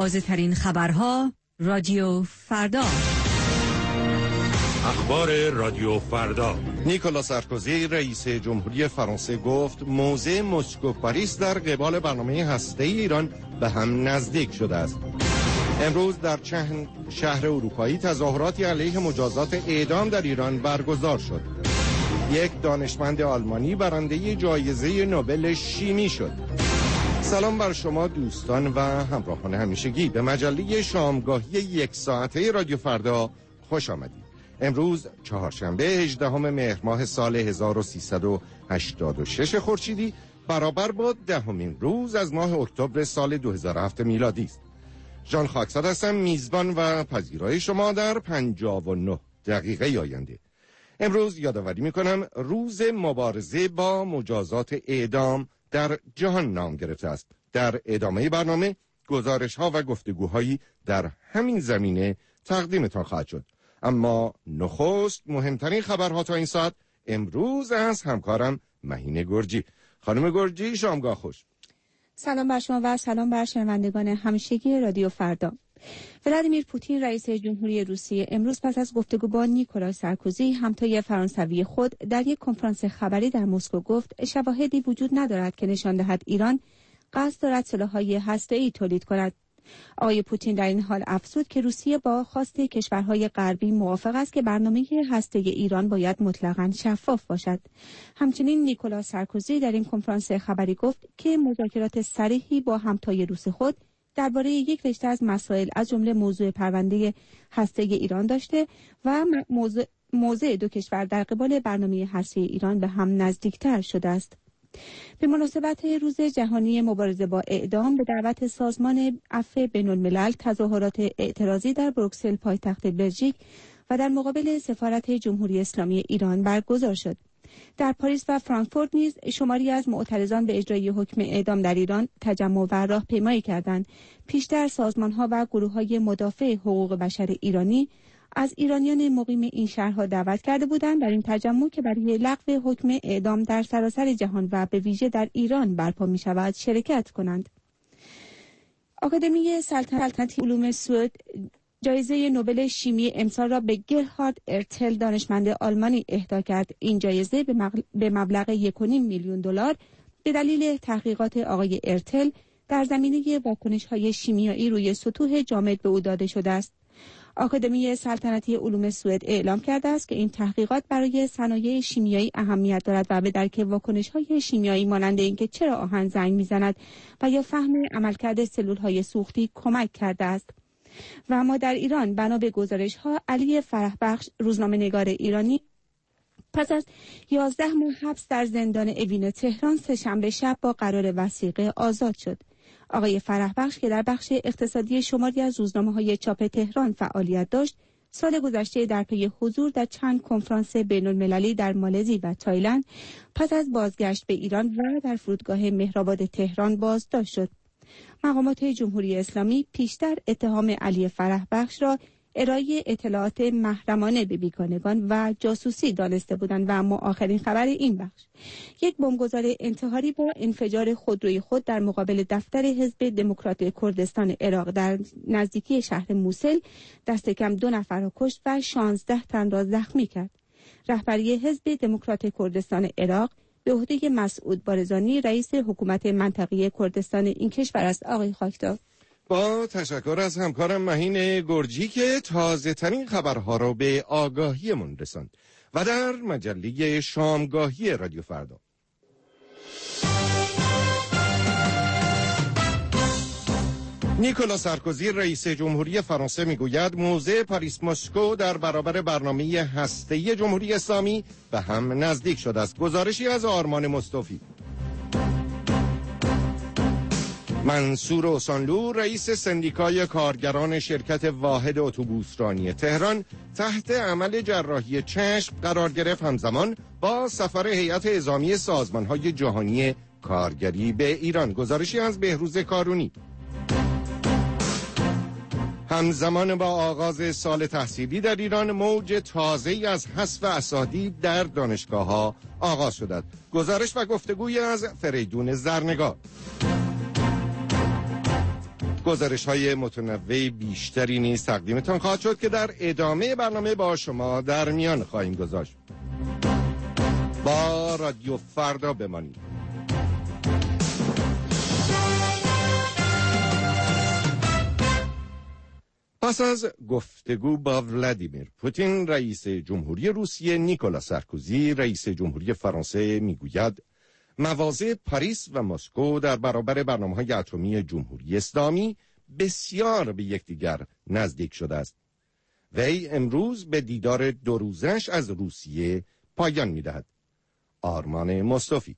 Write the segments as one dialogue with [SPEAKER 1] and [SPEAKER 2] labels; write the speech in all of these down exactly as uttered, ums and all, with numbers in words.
[SPEAKER 1] تازه ترین خبرها رادیو فردا.
[SPEAKER 2] اخبار رادیو فردا.
[SPEAKER 3] نیکولا سارکوزی رئیس جمهوری فرانسه گفت موضع مسکو پاریس در قبال برنامه هسته‌ای ایران به هم نزدیک شده است. امروز در چند شهر اروپایی تظاهراتی علیه مجازات اعدام در ایران برگزار شد. یک دانشمند آلمانی برنده جایزه نوبل شیمی شد. سلام بر شما دوستان و همراهان همیشگی، به مجله شامگاهی یک ساعته رادیو فردا خوش آمدید. امروز چهارشنبه هجدهم مهر ماه سال هزار و سیصد و هشتاد و شش خورشیدی برابر با دهمین روز از ماه اکتبر سال دو هزار و هفت میلادی است. ژان خاکساد هستم، میزبان و پذیرای شما در پنجاه و نه دقیقه آینده. امروز یادآوری میکنم روز مبارزه با مجازات اعدام در جهان نام گرفته است. در ادامه برنامه گزارش ها و گفتگوهایی در همین زمینه تقدیمتان خواهد شد. اما نخست مهمترین خبرها تا این ساعت امروز از همکارم مهین گرجی. خانم گرجی، شامگاه خوش.
[SPEAKER 4] سلام بر شما و سلام بر شنوندگان همیشگی رادیو فردا. ولادیمیر پوتین رئیس جمهوری روسیه امروز پس از گفتگو با نیکولا سارکوزی همتای فرانسوی خود در یک کنفرانس خبری در مسکو گفت شواهدی وجود ندارد که نشان دهد ایران قصد دارد سلاح‌های هسته‌ای تولید کند. آقای پوتین در این حال افزود که روسیه با خواست کشورهای غربی موافق است که برنامه هسته‌ای ایران باید مطلقاً شفاف باشد. همچنین نیکولا سارکوزی در این کنفرانس خبری گفت که مذاکرات صریحی با همتای روس خود درباره یک رشته از مسائل از جمله موضوع پرونده هسته‌ای ایران داشته و موضوع موضع دو کشور در قبال برنامه هسته‌ای ایران به هم نزدیکتر شده است. به مناسبت روز جهانی مبارزه با اعدام به دعوت سازمان عفو بین‌الملل تظاهرات اعتراضی در بروکسل پایتخت بلژیک و در مقابل سفارت جمهوری اسلامی ایران برگزار شد. در پاریس و فرانکفورت نیز شماری از معترضان به اجرای حکم اعدام در ایران تجمع و راهپیمایی کردند. پیشتر سازمان‌ها و گروه‌های مدافع حقوق بشر ایرانی از ایرانیان مقیم این شهرها دعوت کرده بودند در این تجمع که برای لغو حکم اعدام در سراسر جهان و به ویژه در ایران برپا می شود شرکت کنند. آکادمی سلطنتی علوم سوئد جایزه نوبل شیمی امسال را به گرهارد ارتل دانشمند آلمانی اهدا کرد. این جایزه به مبلغ یک و نیم میلیون دلار به دلیل تحقیقات آقای ارتل در زمینه واکنش‌های شیمیایی روی سطوح جامد به او داده شده است. آکادمی سلطنتی علوم سوئد اعلام کرده است که این تحقیقات برای صنایع شیمیایی اهمیت دارد و به درک واکنش‌های شیمیایی مانند اینکه چرا آهن زنگ می‌زند و یا فهم عملکرد سلول‌های سوختی کمک کرده است. و اما در ایران بنا به گزارش‌ها علی فرحبخش روزنامه‌نگار ایرانی پس از یازده ماه حبس در زندان اوین تهران سه‌شنبه شب با قرار وثیقه آزاد شد. آقای فرحبخش که در بخش اقتصادی شماری از روزنامه‌های چاپ تهران فعالیت داشت، سال گذشته در پی حضور در چند کنفرانس بین‌المللی در مالزی و تایلند پس از بازگشت به ایران و در فرودگاه مهرآباد تهران بازداشت شد. مقامات جمهوری اسلامی پیشتر اتهام علی فرحبخش را ارائه اطلاعات محرمانه به بیگانگان و جاسوسی دانسته بودند و اما آخرین خبر این بخش یک بمبگذار انتحاری با انفجار خودروی خود در مقابل دفتر حزب دموکرات کردستان عراق در نزدیکی شهر موصل دست کم دو نفر را کشت و شانزده تن را زخمی کرد. رهبری حزب دموکرات کردستان عراق به عهده مسعود بارزانی رئیس حکومت منطقه کردستان این کشور است. آقای خاکدار،
[SPEAKER 3] با تشکر از همکارم مهین گرجی که تازه ترین خبرها را به آگاهی من رساند. و در مجله شامگاهی رادیو فردا نیکولا سارکوزی رئیس جمهوری فرانسه میگوید موضع پاریس مسکو در برابر برنامه هسته‌ای جمهوری اسلامی به هم نزدیک شده است. گزارشی از آرمان مصطفی. منصور اوسانلو رئیس سندیکای کارگران شرکت واحد اتوبوسرانی تهران تحت عمل جراحی چشم قرار گرفت، همزمان با سفر هیئت اعزامی سازمان‌های جهانی کارگری به ایران. گزارشی از بهروز کارونی. همزمان با آغاز سال تحصیلی در ایران موج تازه‌ای از حذف اساتید در دانشگاه‌ها آغاز شده است. گزارش و گفتگوی از فریدون زرنگار. گزارش های متنوع بیشتری نیز تقدیمتان خواهد شد که در ادامه برنامه با شما در میان خواهیم گذاشت. با رادیو فردا بمانید. پس از گفتگو با ولادیمیر پوتین، رئیس جمهوری روسیه نیکولا سارکوزی، رئیس جمهوری فرانسه میگوید مواضع پاریس و مسکو در برابر برنامه‌های اتمی جمهوری اسلامی بسیار به یکدیگر نزدیک شده است. وی امروز به دیدار دو روزش از روسیه پایان می‌دهد. آرمان مصطفی.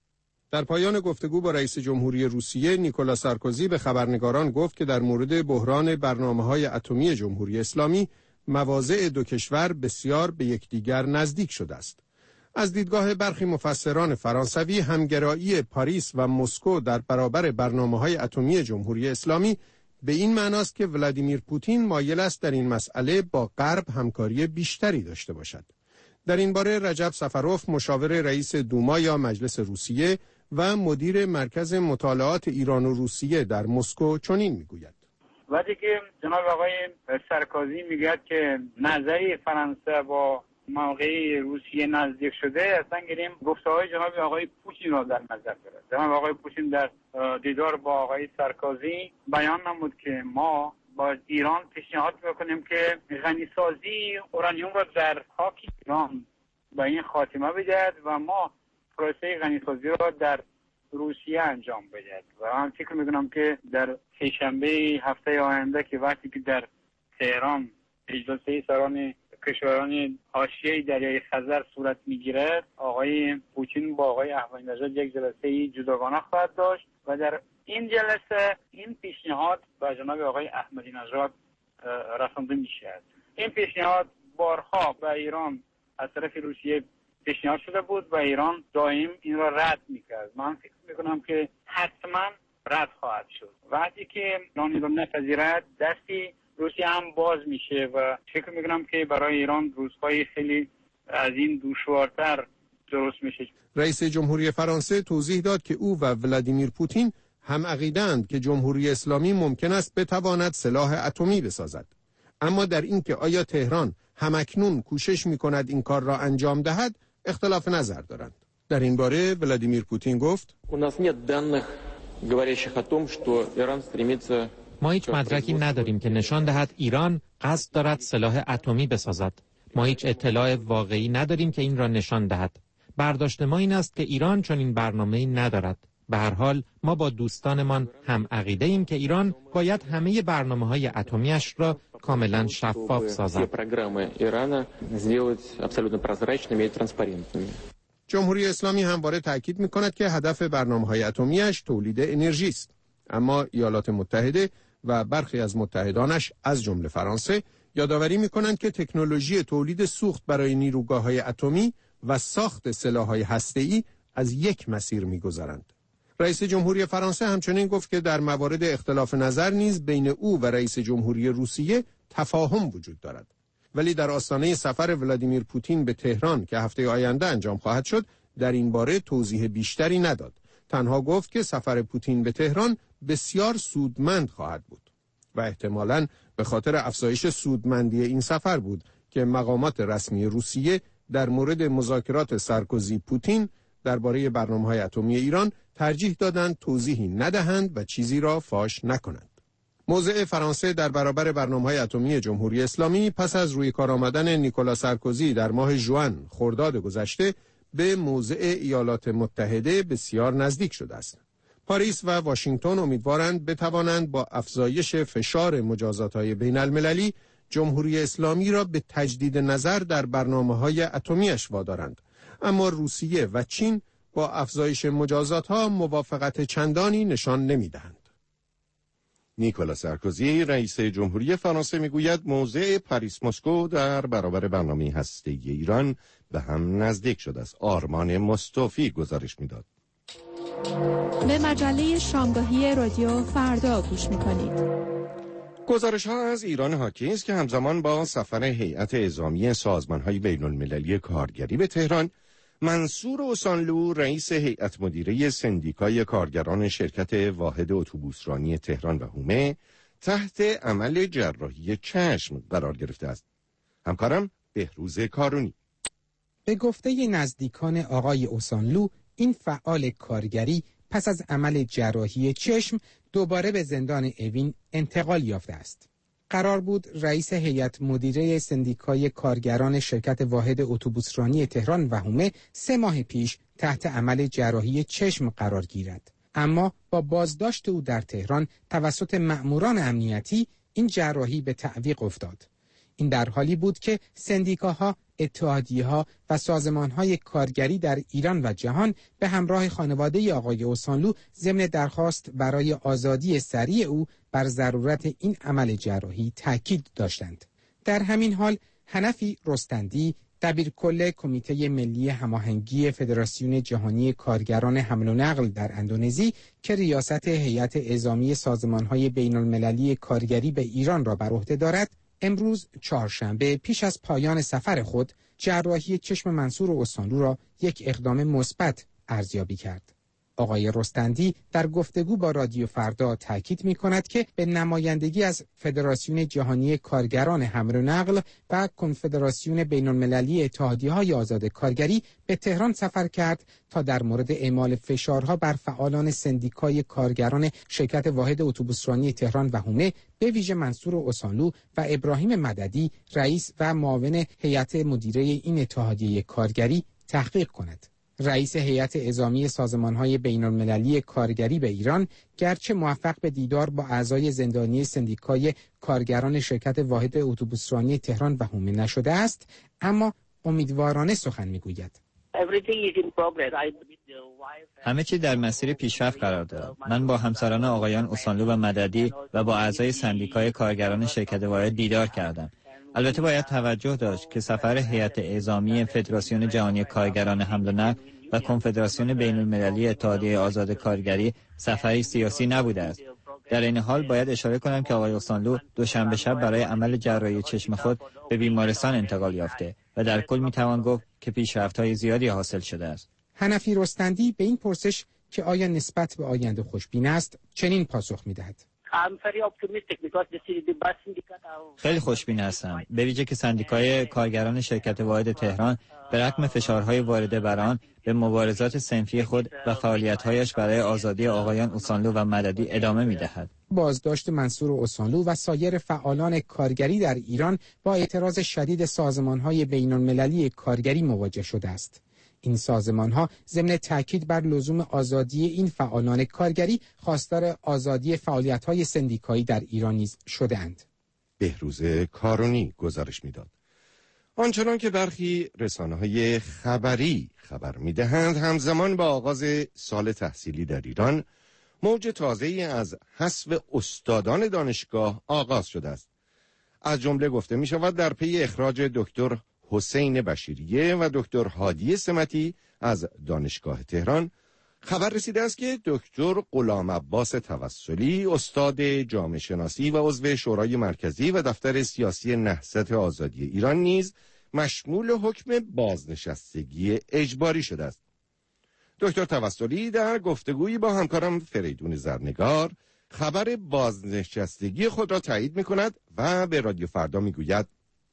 [SPEAKER 5] در پایان گفتگو با رئیس جمهوری روسیه نیکولا سارکوزی به خبرنگاران گفت که در مورد بحران برنامه‌های اتمی جمهوری اسلامی مواضع دو کشور بسیار به یکدیگر نزدیک شده است. از دیدگاه برخی مفسران فرانسوی، همگرایی پاریس و مسکو در برابر برنامه‌های اتمی جمهوری اسلامی به این معناست که ولادیمیر پوتین مایل است در این مسئله با غرب همکاری بیشتری داشته باشد. در این باره رجب سفروف، مشاور رئیس دوما یا مجلس روسیه و مدیر مرکز مطالعات ایران و روسیه در مسکو چنین میگوید:
[SPEAKER 6] وقتی که جناب آقای سارکوزی میگوید که نظری فرانسه با موقعی روسیه نزدیک شده، اصلا گیریم گفته‌های جناب آقای پوتین را در نظر دارد. جناب آقای پوتین در دیدار با آقای سارکوزی بیان نمود که ما با ایران پیشنهاد میکنیم که غنیسازی اورانیوم را در خاک ایران به این خاتمه بدهد و ما پروسه غنیسازی را در روسیه انجام بدهد. و من فکر میکنم که در سه‌شنبه هفته آینده که وقتی که در تهران اجلاس سران کشوران حاشیه دریای خزر صورت میگیرد، آقای پوتین با آقای احمدی نژاد یک جلسه جداگانه خواهد داشت و در این جلسه این پیشنهاد به جناب آقای احمدی نژاد رسانده میشد. این پیشنهاد بارها به ایران از طرف روسیه پیشنهاد شده بود و ایران دائم این را رد میکرد. من فکر میکنم که حتما رد خواهد شد. وقتی که ایران این را نپذیرد، دستی روسیه هم باز میشه و فکر میکنم که برای ایران روزهای خیلی از این دشوارتر درست میشه.
[SPEAKER 5] رئیس جمهوری فرانسه توضیح داد که او و ولادیمیر پوتین هم عقیده‌اند که جمهوری اسلامی ممکن است بتواند سلاح اتمی بسازد، اما در این که آیا تهران همکنون کوشش میکند این کار را انجام دهد اختلاف نظر دارند. در این باره ولادیمیر پوتین گفت:
[SPEAKER 7] ما هیچ مدرکی نداریم که نشان دهد ایران قصد دارد سلاح اتمی بسازد. ما هیچ اطلاع واقعی نداریم که این را نشان دهد. برداشت ما این است که ایران چنین برنامه‌ای ندارد. به هر حال ما با دوستانمان هم عقیده ایم که ایران باید همه برنامه‌های اتمی‌اش را کاملا شفاف سازد.
[SPEAKER 5] جمهوری اسلامی همواره تاکید می‌کند که هدف برنامه‌های اتمی‌اش تولید انرژی است، اما ایالات متحده و برخی از متحدانش از جمله فرانسه یادآوری می‌کنند که تکنولوژی تولید سوخت برای نیروگاه‌های اتمی و ساخت سلاح‌های هسته‌ای از یک مسیر می‌گذرند. رئیس جمهوری فرانسه همچنین گفت که در موارد اختلاف نظر نیز بین او و رئیس جمهوری روسیه تفاهم وجود دارد. ولی در آستانه سفر ولادیمیر پوتین به تهران که هفته آینده انجام خواهد شد، در این باره توضیح بیشتری نداد. تنها گفت که سفر پوتین به تهران بسیار سودمند خواهد بود و احتمالاً به خاطر افزایش سودمندی این سفر بود که مقامات رسمی روسیه در مورد مذاکرات سارکوزی پوتین درباره برنامه‌های اتمی ایران ترجیح دادند توضیحی ندهند و چیزی را فاش نکنند. موضع فرانسه در برابر برنامه‌های اتمی جمهوری اسلامی پس از روی کار آمدن نیکولا سارکوزی در ماه ژوئن خرداد گذشته به موضع ایالات متحده بسیار نزدیک شده است. پاریس و واشنگتن امیدوارند بتوانند با افزایش فشار مجازات‌های بین‌المللی جمهوری اسلامی را به تجدید نظر در برنامه‌های اتمی‌اش وادارند، اما روسیه و چین با افزایش مجازات‌ها موافقت چندانی نشان نمی‌دهند.
[SPEAKER 3] نیکولا سارکوزی، رئیس جمهوری فرانسه، میگوید موضع پاریس مسکو در برابر برنامه هسته‌ای ایران به هم نزدیک شده است. آرمان مصطفی گزارش میداد.
[SPEAKER 4] به مجله شامگاهی رادیو فردا گوش میکنید.
[SPEAKER 3] گزارش ها از ایران حاکی است که همزمان با سفر هیئت اعزامی سازمان های بین المللی کارگری به تهران، منصور اوسانلو رئیس هیئت مدیره سندیکای کارگران شرکت واحد اتوبوسرانی تهران و هومه تحت عمل جراحی چشم قرار گرفته است. همکارم بهروز کارونی.
[SPEAKER 8] به گفته نزدیکان آقای اوسانلو، این فعال کارگری پس از عمل جراحی چشم دوباره به زندان اوین انتقال یافته است. قرار بود رئیس هیئت مدیره سندیکای کارگران شرکت واحد اتوبوسرانی تهران و هومه سه ماه پیش تحت عمل جراحی چشم قرار گیرد. اما با بازداشت او در تهران توسط مأموران امنیتی این جراحی به تعویق افتاد. این در حالی بود که سندیکاها، اتحادیه‌ها و سازمان‌های کارگری در ایران و جهان به همراه خانواده آقای اوسانلو ضمن درخواست برای آزادی سریع او بر ضرورت این عمل جراحی تاکید داشتند. در همین حال حنفی رستندی، دبیرکل کمیته ملی هماهنگی فدراسیون جهانی کارگران حمل و نقل در اندونزی که ریاست هیئت اعزامی سازمان‌های بین‌المللی کارگری به ایران را بر عهده دارد، امروز چهارشنبه پیش از پایان سفر خود جراحی چشم منصور اوسانلو را یک اقدام مثبت ارزیابی کرد. آقای رستندی در گفتگو با رادیو فردا تاکید می‌کند که به نمایندگی از فدراسیون جهانی کارگران حمل و نقل و کنفدراسیون بین‌المللی اتحادیه‌های آزاد کارگری به تهران سفر کرد تا در مورد اعمال فشارها بر فعالان سندیکای کارگران شرکت واحد اتوبوسرانی تهران و هومه به ویژه منصور اوسانلو و ابراهیم مددی رئیس و معاون هیئت مدیره این اتحادیه کارگری تحقیق کند. رئیس هیئت اعزامی سازمان‌های بین‌المللی کارگری به ایران گرچه موفق به دیدار با اعضای زندانی سندیکای کارگران شرکت واحد اتوبوسرانی تهران و هومه نشده است، اما امیدوارانه سخن می‌گوید.
[SPEAKER 9] همه چی در مسیر پیشرفت قرار دارد. من با همسران آقایان اوسانلو و مددی و با اعضای سندیکای کارگران شرکت واحد دیدار کردم. البته باید توجه داشت که سفر هیئت اعزامی فدراسیون جهانی کارگران حمل و نقل و کنفدراسیون بین‌المللی اتحادیه آزاد کارگری سفری سیاسی نبوده است. در این حال باید اشاره کنم که آقای اوسانلو دوشنبه شب برای عمل جراحی چشم خود به بیمارستان انتقال یافته و در کل میتوان گفت که پیشرفت‌های زیادی حاصل شده است.
[SPEAKER 8] حنفی رستندی به این پرسش که آیا نسبت به آینده خوشبین است چنین پاسخ می‌دهد.
[SPEAKER 9] خیلی خوشبین هستم، به ویژه که سندیکای کارگران شرکت واحد تهران به رغم فشارهای وارده بر آن به مبارزات صنفی خود و فعالیت‌هایش برای آزادی آقایان اوسانلو و مددی ادامه می‌دهد.
[SPEAKER 8] بازداشت منصور اوسانلو و سایر فعالان کارگری در ایران با اعتراض شدید سازمان‌های بین‌المللی کارگری مواجه شده است. این سازمان‌ها ضمن تاکید بر لزوم آزادی این فعالان کارگری خواستار آزادی فعالیت‌های سندیکایی در ایران نیز شده‌اند.
[SPEAKER 3] بهروز کارونی گزارش می‌داد. آنچنان که برخی رسانه‌های خبری خبر می‌دهند، همزمان با آغاز سال تحصیلی در ایران موج تازه‌ای از حذف استادان دانشگاه آغاز شده است. از جمله گفته می‌شود در پی اخراج دکتر حسین بشیریه و دکتر هادی سمتی از دانشگاه تهران خبر رسیده است که دکتر غلام عباس توسلی استاد جامعه شناسی و عضو شورای مرکزی و دفتر سیاسی نهضت آزادی ایران نیز مشمول حکم بازنشستگی اجباری شده است. دکتر توسلی در گفتگویی با همکارم فریدون زرنگار خبر بازنشستگی خود را تایید می‌کند و به رادیو فردا می‌گوید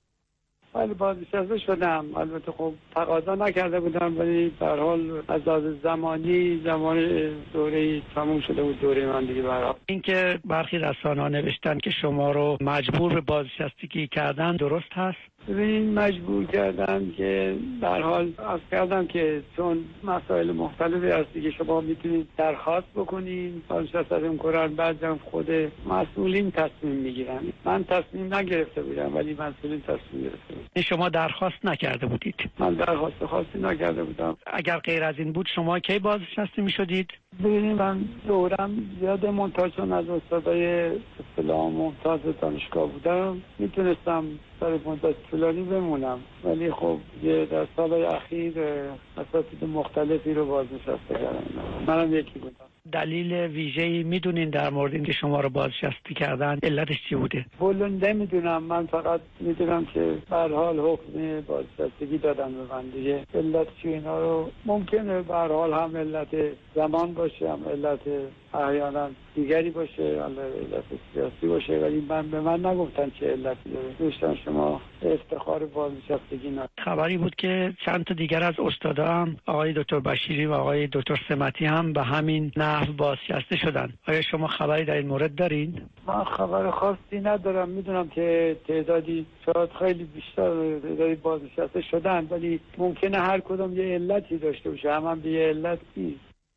[SPEAKER 6] ولی بازنشسته شدم. البته خب تقاضا نکرده بودم، ولی به هر حال از لحاظ زمانی زمان دوره تموم شده بود دوره من دیگه. برای اینکه برخی رسانه‌ها نوشتن که شما رو مجبور به بازنشستگی کردن درست هست؟ ببینید مجبور کردن که به هر حال از کردم که چون مسائل مختلفی هست دیگه شما میتونید درخواست بکنین بازنشستتون کنن، بعدم خود مسئولین تصمیم میگیرن. من تصمیم نگرفته بودم ولی مسئولین تصمیم گرفته بودن. شما درخواست نکرده بودید؟ من درخواست خاصی نکرده بودم. اگر غیر از این بود شما کی بازنشسته میشدید؟ ببینید من دورم زیاد مونتاژ از استادای اصطلاح ممتاز دانشگاه بودم، میتونستم سر مدت طولانی بمونم، ولی خب یه در سالهای اخیر اساتید مختلفی رو بازنشسته کردم. منم یکی بودم.
[SPEAKER 10] دلیل ویژه‌ای میدونین در مورد اینکه شما رو بازنشسته کردن علتش چی بوده؟
[SPEAKER 11] والا نمیدونم، من فقط میدونم که به هر حال حکم بازنشستگی دادن به من دیگه. علت چی اینا رو ممکنه به هر حال هم علت زمان باشه، هم علت احیانا دیگری باشه، حالا علت سیاسی باشه، ولی من به من نگفتن چه علتی داره. دوستان شما افتخار بازنشستگی ندارن.
[SPEAKER 10] خبری بود که چند تا دیگر از استادا هم آقای دکتر بشیری و آقای دکتر سمتی هم به همین نحو بازنشسته شدن. آیا شما خبری در این مورد دارین؟
[SPEAKER 11] من خبر خاصی ندارم. میدونم که تعدادی شاید خیلی بیشتر تعدادی بازنشسته شدن، ولی ممکنه هر کدوم یه علتی داشته باشه، هم هم به یه علت نیست.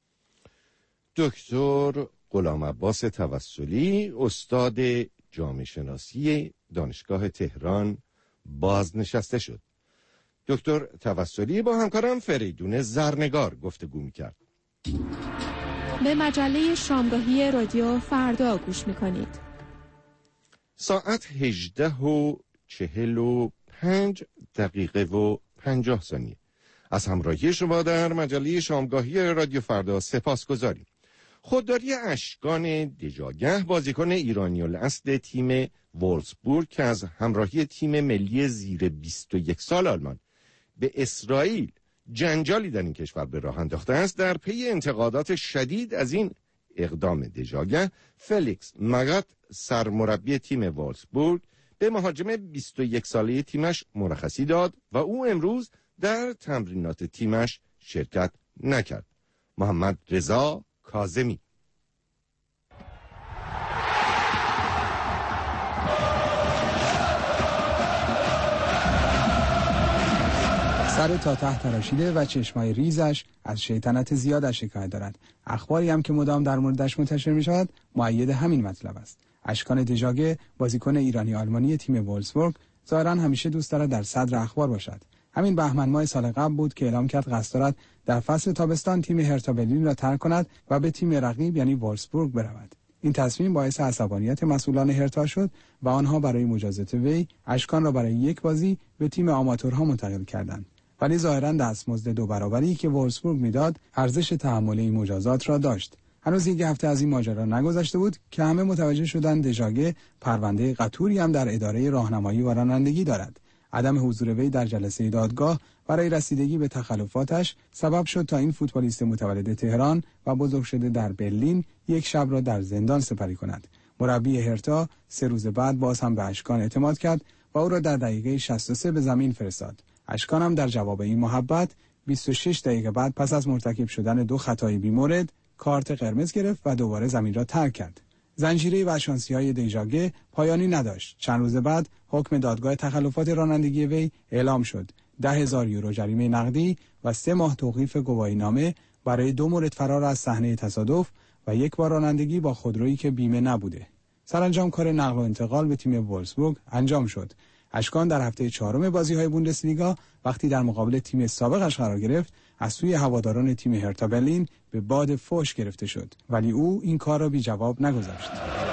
[SPEAKER 3] دکتر غلام عباس توسلی، استاد جامعه شناسی دانشگاه تهران، بازنشسته شد. دکتر توسلی با همکارم فریدون زرنگار گفتگو می‌کرد.
[SPEAKER 4] به مجله شامگاهی رادیو فردا گوش می‌کنید.
[SPEAKER 3] ساعت هجده و چهل و پنج دقیقه و پنجاه ثانیه. از همراهی شما در مجله شامگاهی رادیو فردا سپاسگزاریم. خودداری اشکان دژاگه، بازیکن ایرانی الاصل تیم وولفسبورگ که از همراهی تیم ملی زیر بیست و یک سال آلمان به اسرائیل جنجالی در این کشور به راه انداخته است، در پی انتقادات شدید از این اقدام دژاگه، فلیکس مگات سرمربی تیم وولفسبورگ به مهاجم بیست و یک ساله تیمش مرخصی داد و او امروز در تمرینات تیمش شرکت نکرد. محمد رضا کاظمی.
[SPEAKER 12] سر تا ته تراشیده و چشمای ریزش از شیطنت زیادش شکایت دارد. اخباری هم که مدام در موردش منتشر می شود مؤید همین مطلب است. اشکان دژاگه، بازیکن ایرانی آلمانی تیم وولفسبورگ، ظاهرا همیشه دوست دارد در صدر اخبار باشد. همین بهمن ماه سال قبل بود که اعلام کرد قصد دارد در فصل تابستان تیم هرتا برلین را ترک کند و به تیم رقیب یعنی وولفسبورگ برود. این تصمیم باعث عصبانیت مسئولان هرتا شد و آنها برای مجازات وی اشکان را برای یک بازی به تیم آماتورها منتقل کردند. ولی ظاهرا دستمزد دو برابری که وولفسبورگ میداد ارزش تحمل این مجازات را داشت. هنوز یک هفته از این ماجرا نگذشته بود که همه متوجه شدند دژاگه پرونده قطوری هم در اداره راهنمایی و رانندگی دارد. عدم حضور وی در جلسه دادگاه برای رسیدگی به تخلفاتش سبب شد تا این فوتبالیست متولد تهران و بزرگ شده در برلین یک شب را در زندان سپری کند. مربی هرتا سه روز بعد باز هم به اشکان اعتماد کرد و او را در دقیقه شصت و سه به زمین فرستاد. اشکان هم در جواب این محبت بیست و شش دقیقه بعد پس از مرتکب شدن دو خطای بیمورد کارت قرمز گرفت و دوباره زمین را ترک کرد. زنجیره وحشی‌های دژاگه پایانی نداشت. چند روز بعد حکم دادگاه تخلفات رانندگی وی اعلام شد. ده هزار یورو جریمه نقدی و سه ماه توقیف گواهینامه برای دو مورد فرار از صحنه تصادف و یک بار رانندگی با خودرویی که بیمه نبوده. سرانجام کار نقل و انتقال به تیم وولفسبورگ انجام شد. اشکان در هفته چهارم بازی‌های بوندسلیگا وقتی در مقابل تیم سابقش قرار گرفت از سوی هواداران تیم هرتا برلین به باد فوش گرفته شد، ولی او این کار را بی جواب نگذاشت.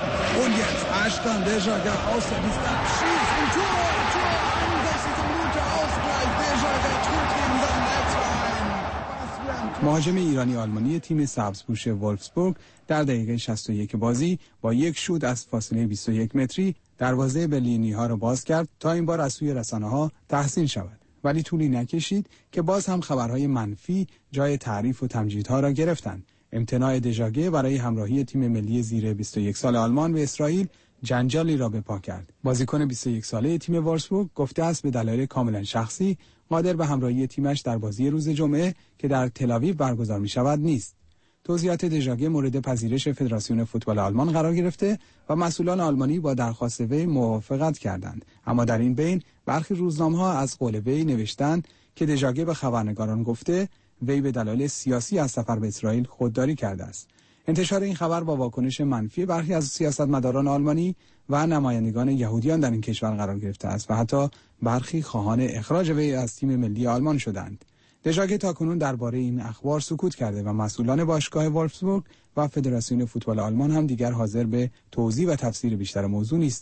[SPEAKER 12] مهاجم ایرانی آلمانی تیم سبزپوش وولفسبورگ در دقیقه شصت و یک بازی با یک شوت از فاصله بیست و یک متری دروازه برلینی ها را باز کرد تا این بار از سوی رسانه ها تحسین شود. ولی طولی نکشید که باز هم خبرهای منفی جای تعریف و تمجیدها را گرفتند. امتناع دژاگه برای همراهی تیم ملی زیر بیست و یک سال آلمان به اسرائیل جنجالی را به پا کرد. بازیکن بیست و یک ساله تیم وولفسبورگ گفته است به دلایل کاملا شخصی قادر به همراهی تیمش در بازی روز جمعه که در تل‌آویو برگزار می شود نیست. توضیحات دژاگه مورد پذیرش فدراسیون فوتبال آلمان قرار گرفته و مسئولان آلمانی با درخواست وی موافقت کردند. اما در این بین برخی روزنامه‌ها از قول وی نوشتند که دژاگه به خبرنگاران گفته وی به دلایل سیاسی از سفر به اسرائیل خودداری کرده است. انتشار این خبر با واکنش منفی برخی از سیاستمداران آلمانی و نمایندگان یهودیان در این کشور قرار گرفته است و حتی برخی خواهان اخراج وی از تیم ملی آلمان شدند. دژاگه تاکنون درباره این اخبار سکوت کرده و مسئولان باشگاه وولفسبورگ و فدراسیون فوتبال آلمان هم دیگر حاضر به توضیح و تفسیر بیشتر موضوع نیستند.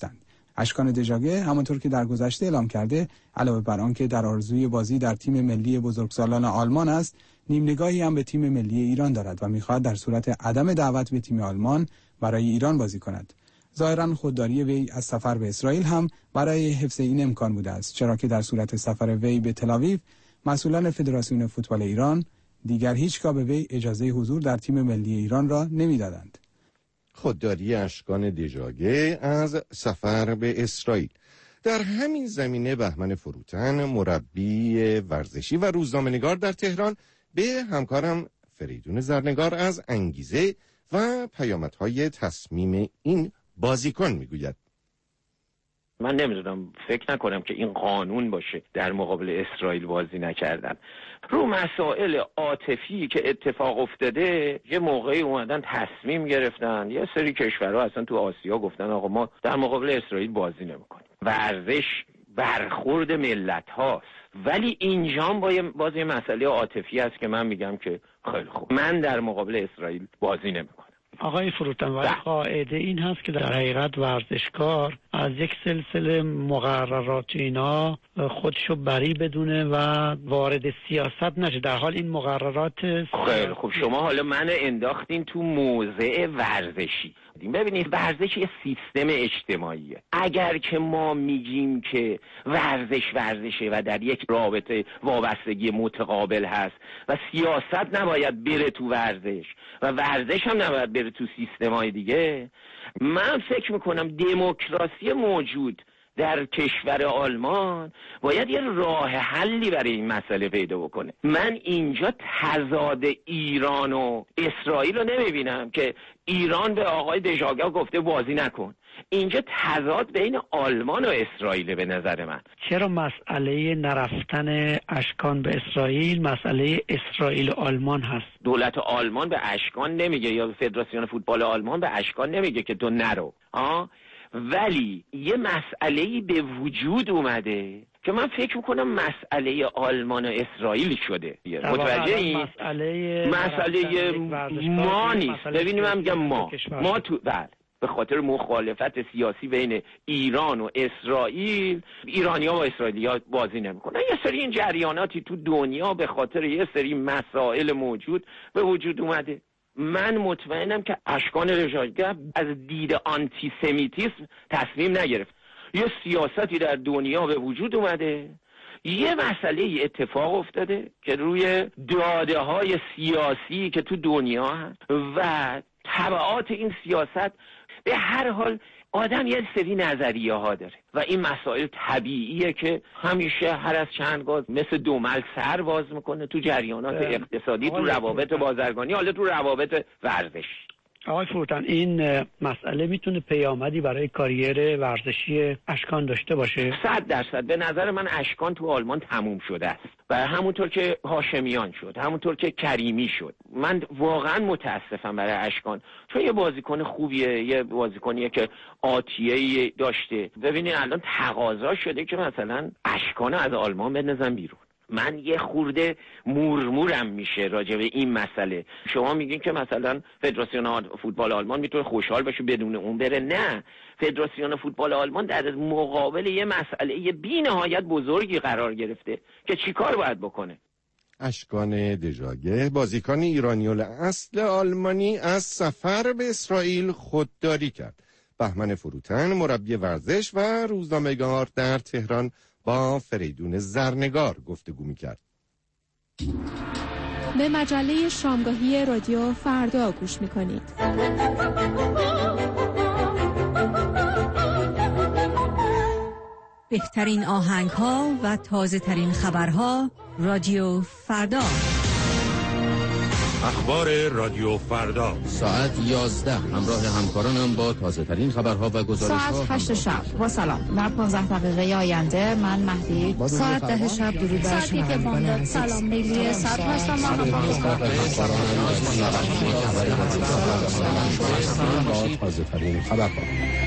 [SPEAKER 12] اشکان دژاگه همانطور که در گذشته اعلام کرده، علاوه بر آنکه در آرزوی بازی در تیم ملی بزرگسالان آلمان است، نیم نگاهی هم به تیم ملی ایران دارد و می‌خواهد در صورت عدم دعوت به تیم آلمان برای ایران بازی کند. ظاهراً خودداری وی از سفر به اسرائیل هم برای حفظ این امکان بوده است، چرا که در صورت سفر وی به تل‌آویو مسئولان فدراسیون فوتبال ایران دیگر هیچگاه به وی اجازه حضور در تیم ملی ایران را نمی‌دادند.
[SPEAKER 3] خودداری اشکان دژاگه از سفر به اسرائیل. در همین زمینه بهمن فروتن، مربی ورزشی و روزنامه‌نگار در تهران، به همکارم فریدون زرنگار از انگیزه و پیامدهای تصمیم این بازیکن میگوید.
[SPEAKER 13] من نمیدونم، فکر نکنم که این قانون باشه در مقابل اسرائیل بازی نکردن. رو مسائل عاطفی که اتفاق افتاده یه موقعی اومدن تصمیم گرفتن، یه سری کشورها اصلا تو آسیا گفتن آقا ما در مقابل اسرائیل بازی نمیکنیم. ورزش برخورد ملت هاست، ولی اینجا باز یه مسئله عاطفی هست که من میگم که خیلی خوب، من در مقابل اسرائیل بازی نمیکنم.
[SPEAKER 10] آقای فروتن، ولی قاعده این هست که در حقیقت ورزشکار از یک سلسله مقررات اینا خودشو بری بدونه و وارد سیاست نشه، در حال این مقررات
[SPEAKER 13] خیلی خوب. شما حالا من انداختین تو موضع ورزشی. ببینید، ورزش یه سیستم اجتماعیه. اگر که ما میگیم که ورزش ورزشه و در یک رابطه وابستگی متقابل هست و سیاست نباید بره تو ورزش و ورزش هم نباید بره تو سیستم‌های دیگه، من فکر میکنم دموکراسی موجود در کشور آلمان باید یه راه حلی برای این مسئله پیدا بکنه. من اینجا تضاد ایران و اسرائیل رو نمیبینم که ایران به آقای دژاگه گفته بازی نکن. اینجا تضاد بین آلمان و اسرائیل به نظر من.
[SPEAKER 10] چرا مسئله نرفتن اشکان به اسرائیل مسئله اسرائیل و آلمان هست؟
[SPEAKER 13] دولت آلمان به اشکان نمیگه یا فدراسیون فوتبال آلمان به اشکان نمیگه که تو نرو. آه ولی یه مسئله‌ای به وجود اومده که من فکر میکنم مسئله آلمان و اسرائیل شده. متوجه این
[SPEAKER 10] مسئله
[SPEAKER 13] مسئله ما نیست. ببینیم، من میگم ما ما تو بله به خاطر مخالفت سیاسی بین ایران و اسرائیل، ایرانی‌ها و اسرائیلی‌ها بازی نمی‌کنن. یه سری این جریاناتی تو دنیا به خاطر یه سری مسائل موجود به وجود اومده. من مطمئنم که اشکان دژاگه از دید آنتی سمیتیسم تصمیم نگرفت. یه سیاستی در دنیا به وجود اومده، یه مسئله اتفاق افتاده که روی داده های سیاسی که تو دنیا هست و تبعات این سیاست، به هر حال آدم یه سری نظریه ها داره و این مسائل طبیعیه که همیشه هر از چند گاز مثل دومل سر باز میکنه تو جریانات اقتصادی، تو روابط بازرگانی، حالا تو روابط ورزش.
[SPEAKER 10] آقای فروتن، این مسئله میتونه پیامدی برای کاریر ورزشی اشکان داشته باشه؟
[SPEAKER 13] صد درصد. به نظر من اشکان تو آلمان تموم شده است و همونطور که هاشمیان شد، همونطور که کریمی شد. من واقعا متاسفم برای اشکان، چون یه بازیکن خوبیه، یه بازیکنیه که آتیه‌ای داشته. ببینید الان تقاضا شده که مثلا اشکان از آلمان بندازن بیرون. من یه خورده مورمورم میشه راجع به این مسئله. شما میگین که مثلا فدراسیون فوتبال آلمان میتونه خوشحال بشه بدون اون بره. نه، فدراسیون فوتبال آلمان در مقابل یه مسئله بی نهایت بزرگی قرار گرفته که چیکار باید بکنه.
[SPEAKER 3] اشکان دژاگه، بازیکن ایرانی الاصل آلمانی، از سفر به اسرائیل خودداری کرد. بهمن فروتن، مربی ورزش و روزنامه‌نگار در تهران، با فریدون زرنگار گفتگو می‌کرد.
[SPEAKER 4] به مجله شامگاهی رادیو فردا گوش می‌کنید.
[SPEAKER 1] بهترین آهنگ‌ها و تازه‌ترین خبرها رادیو فردا.
[SPEAKER 2] اخبار رادیو فردا
[SPEAKER 14] ساعت یازده همراه همکارانم با تازه ترین خبرها و گزارش‌ها.
[SPEAKER 15] ساعت هشت شب با سلام. در پانزده دقیقه آینده من مهدی.
[SPEAKER 16] ساعت ده شب درود بر شما.
[SPEAKER 15] سلام نیلی ساعت هستم من
[SPEAKER 14] با تازه ترین خبرها.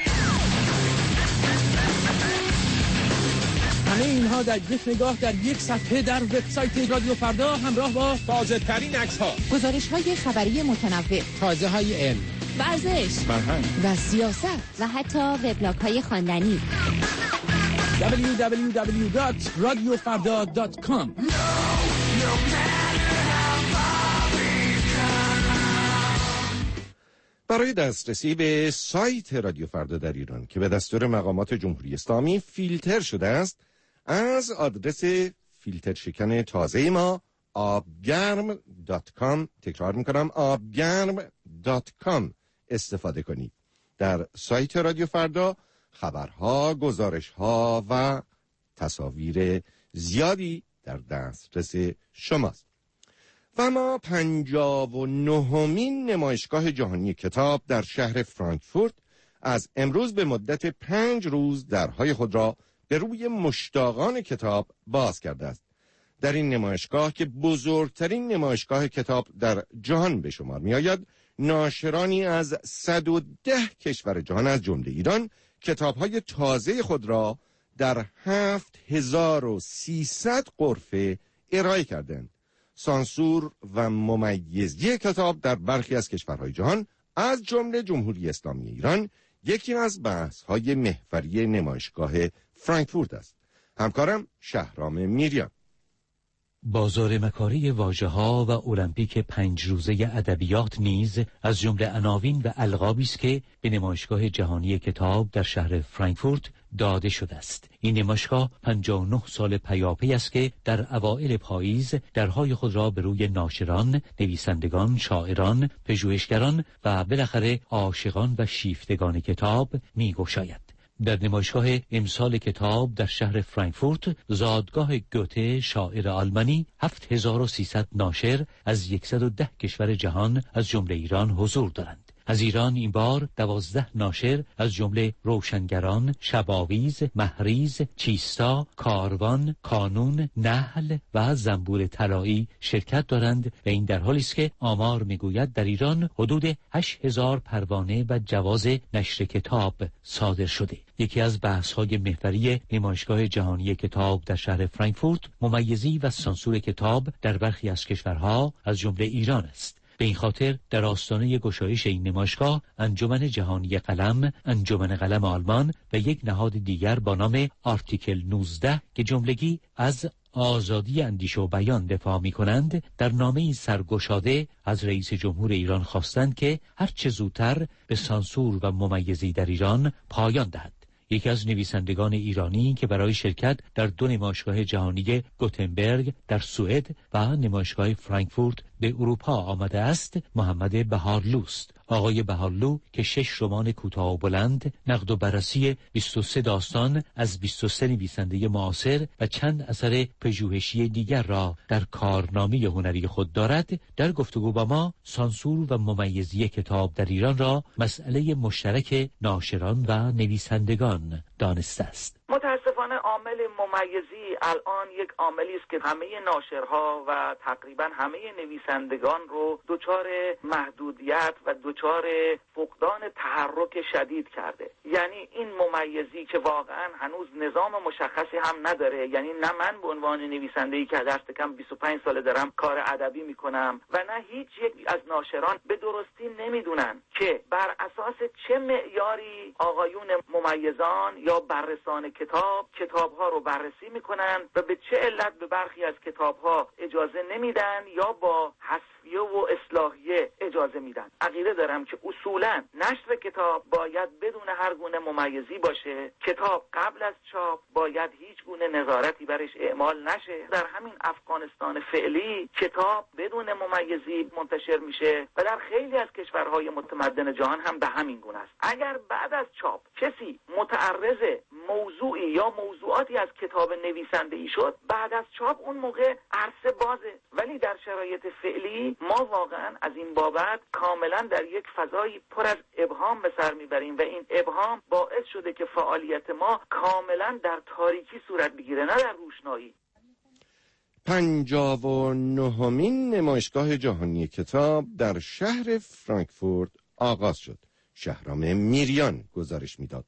[SPEAKER 17] همه اینها در یک نگاه در یک صفحه در وبسایت رادیو فردا، همراه با تازه ترین عکس ها،
[SPEAKER 15] گزارش های خبری متنوع،
[SPEAKER 8] تازه های علم،
[SPEAKER 15] ورزش،
[SPEAKER 17] فرهنگ
[SPEAKER 15] و سیاست و حتی وبلاگ‌های خواندنی.
[SPEAKER 17] دبلیو دبلیو دبلیو دات رادیو فردا دات کام.
[SPEAKER 3] برای دسترسی به سایت رادیو فردا در ایران که به دستور مقامات جمهوری اسلامی فیلتر شده است، از آدرس فیلتر شکن تازه ما آبگرم دات کام، تکرار میکنم آبگرم دات کام استفاده کنید. در سایت رادیو فردا خبرها، گزارشها و تصاویر زیادی در دسترس شماست. و ما پنجاه و نهمین نمایشگاه جهانی کتاب در شهر فرانکفورت از امروز به مدت پنج روز درهای خود را به روی مشتاقان کتاب باز کرده است. در این نمایشگاه که بزرگترین نمایشگاه کتاب در جهان به شمار می آید، ناشرانی از صد و ده کشور جهان از جمله ایران کتاب‌های تازه خود را در هفت هزار و سیصد غرفه ارائه کردند. سانسور و ممیزی کتاب در برخی از کشورهای جهان از جمله جمهوری اسلامی ایران یکی از بحث‌های محوری نمایشگاه فرانکفورت است. همکارم شهرام میریان.
[SPEAKER 18] بازار مکاری واژه‌ها و المپیک پنج روزه ادبیات نیز از جمله عناوین و القابی است که به نمایشگاه جهانی کتاب در شهر فرانکفورت داده شده است. این نمایشگاه پنجاه و نه سال پیاپی است که در اوایل پاییز درهای خود را به روی ناشران، نویسندگان، شاعران، پژوهشگران و بالاخره عاشقان و شیفتگان کتاب می‌گشاید. در نمایشگاه امسال کتاب در شهر فرانکفورت، زادگاه گوته شاعر آلمانی، هفت هزار و سیصد ناشر از صد و ده کشور جهان از جمله ایران حضور دارند. از ایران این بار دوازده ناشر از جمله روشنگران، شباویز، مهریز، چیستا، کاروان، کانون، نحل و زنبور طلایی شرکت دارند و این در حالی است که آمار میگوید در ایران حدود هشت هزار پروانه و جواز نشر کتاب صادر شده. یکی از بحث‌های محوری نمایشگاه جهانی کتاب در شهر فرانکفورت ممیزی و سانسور کتاب در برخی از کشورها از جمله ایران است. به این خاطر در آستانه گشایش این نمایشگاه انجمن جهانی قلم، انجمن قلم آلمان و یک نهاد دیگر با نام آرتیکل نوزده که جملگی از آزادی اندیشه و بیان دفاع می کنند، در نامه سرگشاده از رئیس جمهور ایران خواستند که هر چه زودتر به سانسور و ممیزی در ایران پایان دهد. یکی از نویسندگان ایرانی که برای شرکت در دو نمایشگاه جهانی گوتنبرگ در سوئد و نمایشگاه فرانکفورت به اروپا آمده است، محمد بهارلوست. آقای بهارلو که شش رمان کوتاه و بلند، نقد و بررسی بیست و سه داستان از بیست و سه نویسنده معاصر و چند اثر پژوهشی دیگر را در کارنامه هنری خود دارد، در گفتگو با ما سانسور و ممیزی کتاب در ایران را مسئله مشترک ناشران و نویسندگان دانسته است.
[SPEAKER 19] متاسفانه عامل ممیزی الان یک عاملی است که همه ناشرها و تقریبا همه نویسندگان رو دچار محدودیت و دچار فقدان تحرک شدید کرده. یعنی این ممیزی که واقعا هنوز نظام مشخصی هم نداره، یعنی نه من به عنوان نویسنده‌ای که دست کم بیست و پنج ساله دارم کار ادبی میکنم و نه هیچ یک از ناشران به درستی نمیدونن که بر اساس چه معیاری آقایون ممیزان یا بررسان کتاب کتاب‌ها رو بررسی میکنن و به چه علت به برخی از کتاب‌ها اجازه نمیدن یا با حذفیه و اصلاحیه اجازه میدن. عقیده دارم که اصولاً نشر کتاب باید بدون هر گونه ممیزی باشه. کتاب قبل از چاپ باید هیچ گونه نظارتی برش اعمال نشه. در همین افغانستان فعلی کتاب بدون ممیزی منتشر میشه و در خیلی از کشورهای متمدن جهان هم به همین گونه است. اگر بعد از چاپ کسی متعرض موضوعی یا موضوعاتی از کتاب نویسنده ای شد، بعد از چاپ اون موقع عرصه بازه. ولی در شرایط فعلی ما واقعا از این بابت کاملا در یک فضایی پر از ابهام به سر میبریم و این ابهام باعث شده که فعالیت ما کاملا در تاریکی صورت بگیره، نه در روشنایی.
[SPEAKER 3] پنجاه و نهمین نمایشگاه جهانی کتاب در شهر فرانکفورت آغاز شد. شهرام میریان گزارش میداد.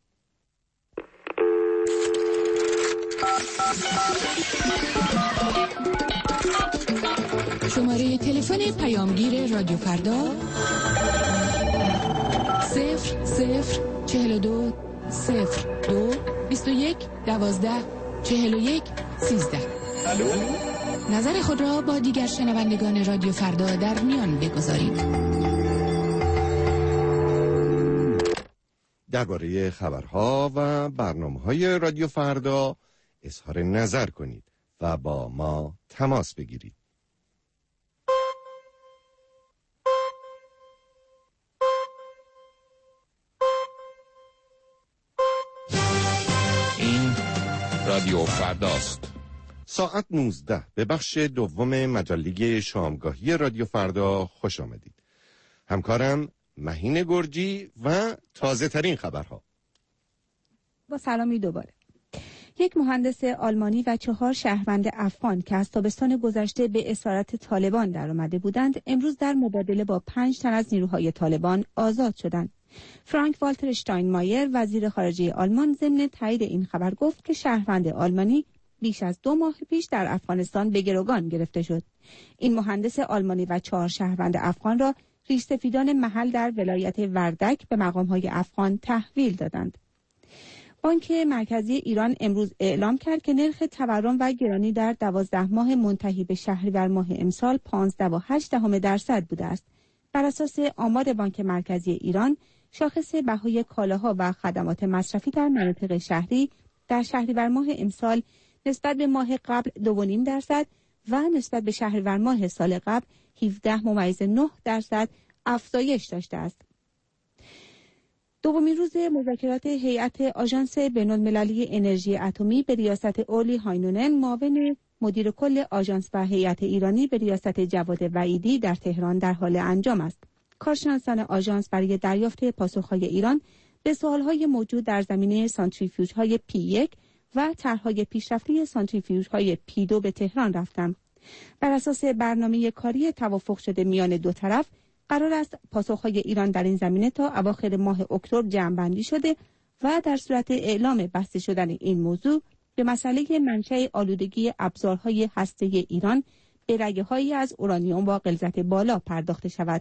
[SPEAKER 15] شماره تلفن پیامگیر رادیو فردا صفر صفر چهل و دو صفر دو بیست و یک دوازده چهل و یک سیزده. نظر خود را با دیگر شنوندگان رادیو فردا در میان بگذارید.
[SPEAKER 3] درباره خبرها و برنامه‌های رادیو فردا اظهار نظر کنید و با ما تماس بگیرید.
[SPEAKER 2] این رادیو فرداست.
[SPEAKER 3] ساعت نوزده به بخش دوم مجله شامگاهی رادیو فردا خوش آمدید. همکارم مهین گرجی و تازه ترین خبرها.
[SPEAKER 4] با سلامی دوباره. یک مهندس آلمانی و چهار شهروند افغان که از تابستان گذشته به اسارت طالبان در آمده بودند، امروز در مبادله با پنج تن از نیروهای طالبان آزاد شدند. فرانک والتر اشتاینمایر وزیر خارجه آلمان ضمن تایید این خبر گفت که شهروند آلمانی بیش از دو ماه پیش در افغانستان به گروگان گرفته شد. این مهندس آلمانی و چهار شهروند افغان را ریشسفیدان محل در ولایت وردک به مقام‌های افغان تحویل دادند. بانک مرکزی ایران امروز اعلام کرد که نرخ تورم و گرانی در دوازده ماه منتهی به شهریور ماه امسال پانزده و هشت دهم درصد بوده است. بر اساس آمار بانک مرکزی ایران، شاخص بهای کالاها و خدمات مصرفی در مناطق شهری در شهریور ماه امسال نسبت به ماه قبل دو و نیم درصد و نسبت به شهریور ماه سال قبل هفده ممیز نه درصد افزایش داشته است. دومین روز مذاکرات هیئت آژانس بین‌المللی انرژی اتمی به ریاست اولی هاینونن، معاون مدیر کل آژانس و هیئت ایرانی به ریاست جواد وحیدی در تهران در حال انجام است. کارشناسان آژانس برای دریافت پاسخ‌های ایران به سوال‌های موجود در زمینه سانتریفیوژهای پی یک و طرح‌های پیشرفته سانتریفیوژهای پی دو به تهران رفتند. بر اساس برنامه کاری توافق شده میان دو طرف، قرار است پاسخ‌های ایران در این زمینه تا اواخر ماه اکتبر جمع‌بندی شده و در صورت اعلام بسته شدن این موضوع به مسئله منشأ آلودگی ابزارهای هسته‌ای ایران به رگه‌هایی از اورانیوم با غلظت بالا پرداخته شود.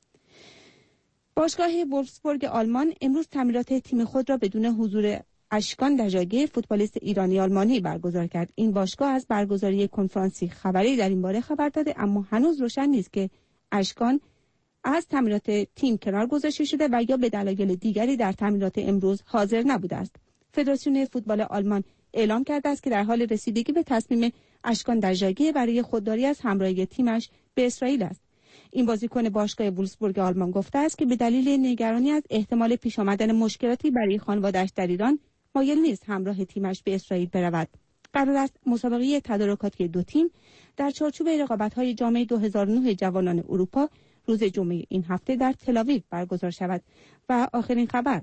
[SPEAKER 4] باشگاه وولفسبورگ آلمان امروز تعمیرات تیم خود را بدون حضور اشکان دژاگه، فوتبالیست ایرانی آلمانی، برگزار کرد. این باشگاه از برگزاری کنفرانسی خبری در این باره خبر داده، اما هنوز روشن نیست که اشکان از تعمیرات تیم کنار گذاشته شده و یا به دلایل دیگری در تعمیرات امروز حاضر نبوده است. فدراسیون فوتبال آلمان اعلام کرده است که در حال رسیدگی به تصمیم اشکان دژاگه برای خودداری از همراهی تیمش به اسرائیل است. این بازیکن باشگاه وولفسبورگ آلمان گفته است که به دلیل نگرانی از احتمال پیش آمدن مشکلاتی برای خانواده‌اش در ایران مایل نیست همراه تیمش به اسرائیل برود. قرار است مسابقه تدارکاتی دو تیم در چارچوب رقابت‌های جام دو هزار و نه جوانان اروپا روز جمعه این هفته در تل‌آویو برگزار شود. و آخرین خبر،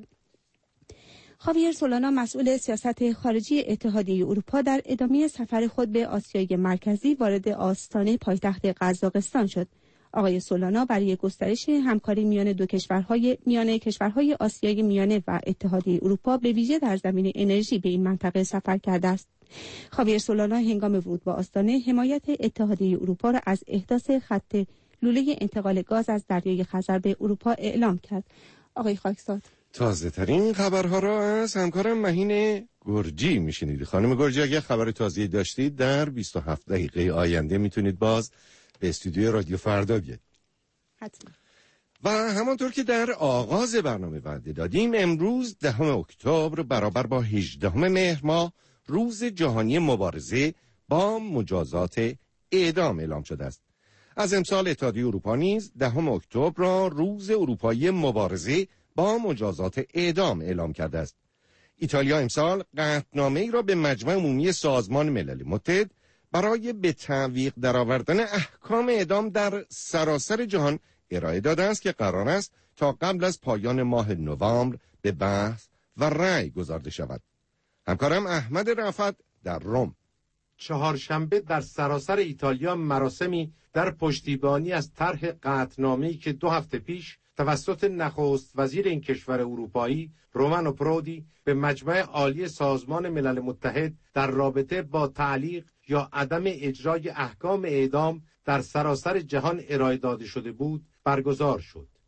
[SPEAKER 4] خاویر سولانا مسئول سیاست خارجی اتحادیه اروپا در ادامه سفر خود به آسیای مرکزی وارد آستانه پایتخت قزاقستان شد. آقای سولانا برای گسترش همکاری میان دو کشورهای میان کشورهای آسیای میانه و اتحادیه اروپا به ویژه در زمینه انرژی به این منطقه سفر کرده است. خاویر سولانا هنگام ورود به آستانه حمایت اتحادیه اروپا را از احداث خط لوله انتقال گاز از دریای خزر به اروپا اعلام کرد. آقای خاکساد،
[SPEAKER 3] تازه ترین خبرها را از همکارم مهین گرجی میشنید. خانم گرجی، اگه خبر تازه‌ای داشتید در بیست و هفت دقیقه آینده میتونید باز به استودیوی رادیو فردا بیاید.
[SPEAKER 4] حتما.
[SPEAKER 3] و همانطور که در آغاز برنامه وعده دادیم، امروز دهم اکتبر برابر با هجدهم مهر ماه روز جهانی مبارزه با مجازات اعدام اعلام شده است. از امسال اتحادیه اروپا نیز دهم اکتبر را روز اروپایی مبارزه با مجازات اعدام اعلام کرده است. ایتالیا امسال قطعنامه‌ای را به مجمع عمومی سازمان ملل متحد برای به تعویق درآوردن احکام اعدام در سراسر جهان ارائه داده است که قرار است تا قبل از پایان ماه نوامبر به بحث و رأی گذارده شود. همکارم احمد رفعت در روم.
[SPEAKER 5] چهارشنبه در سراسر ایتالیا مراسمی در پشتیبانی از طرح قطعنامه‌ای که دو هفته پیش توسط نخست وزیر این کشور اروپایی رومانو پرودی به مجمع عالی سازمان ملل متحد در رابطه با تعلیق یا عدم اجرای احکام اعدام در سراسر جهان ارائه داده شده بود برگزار شد.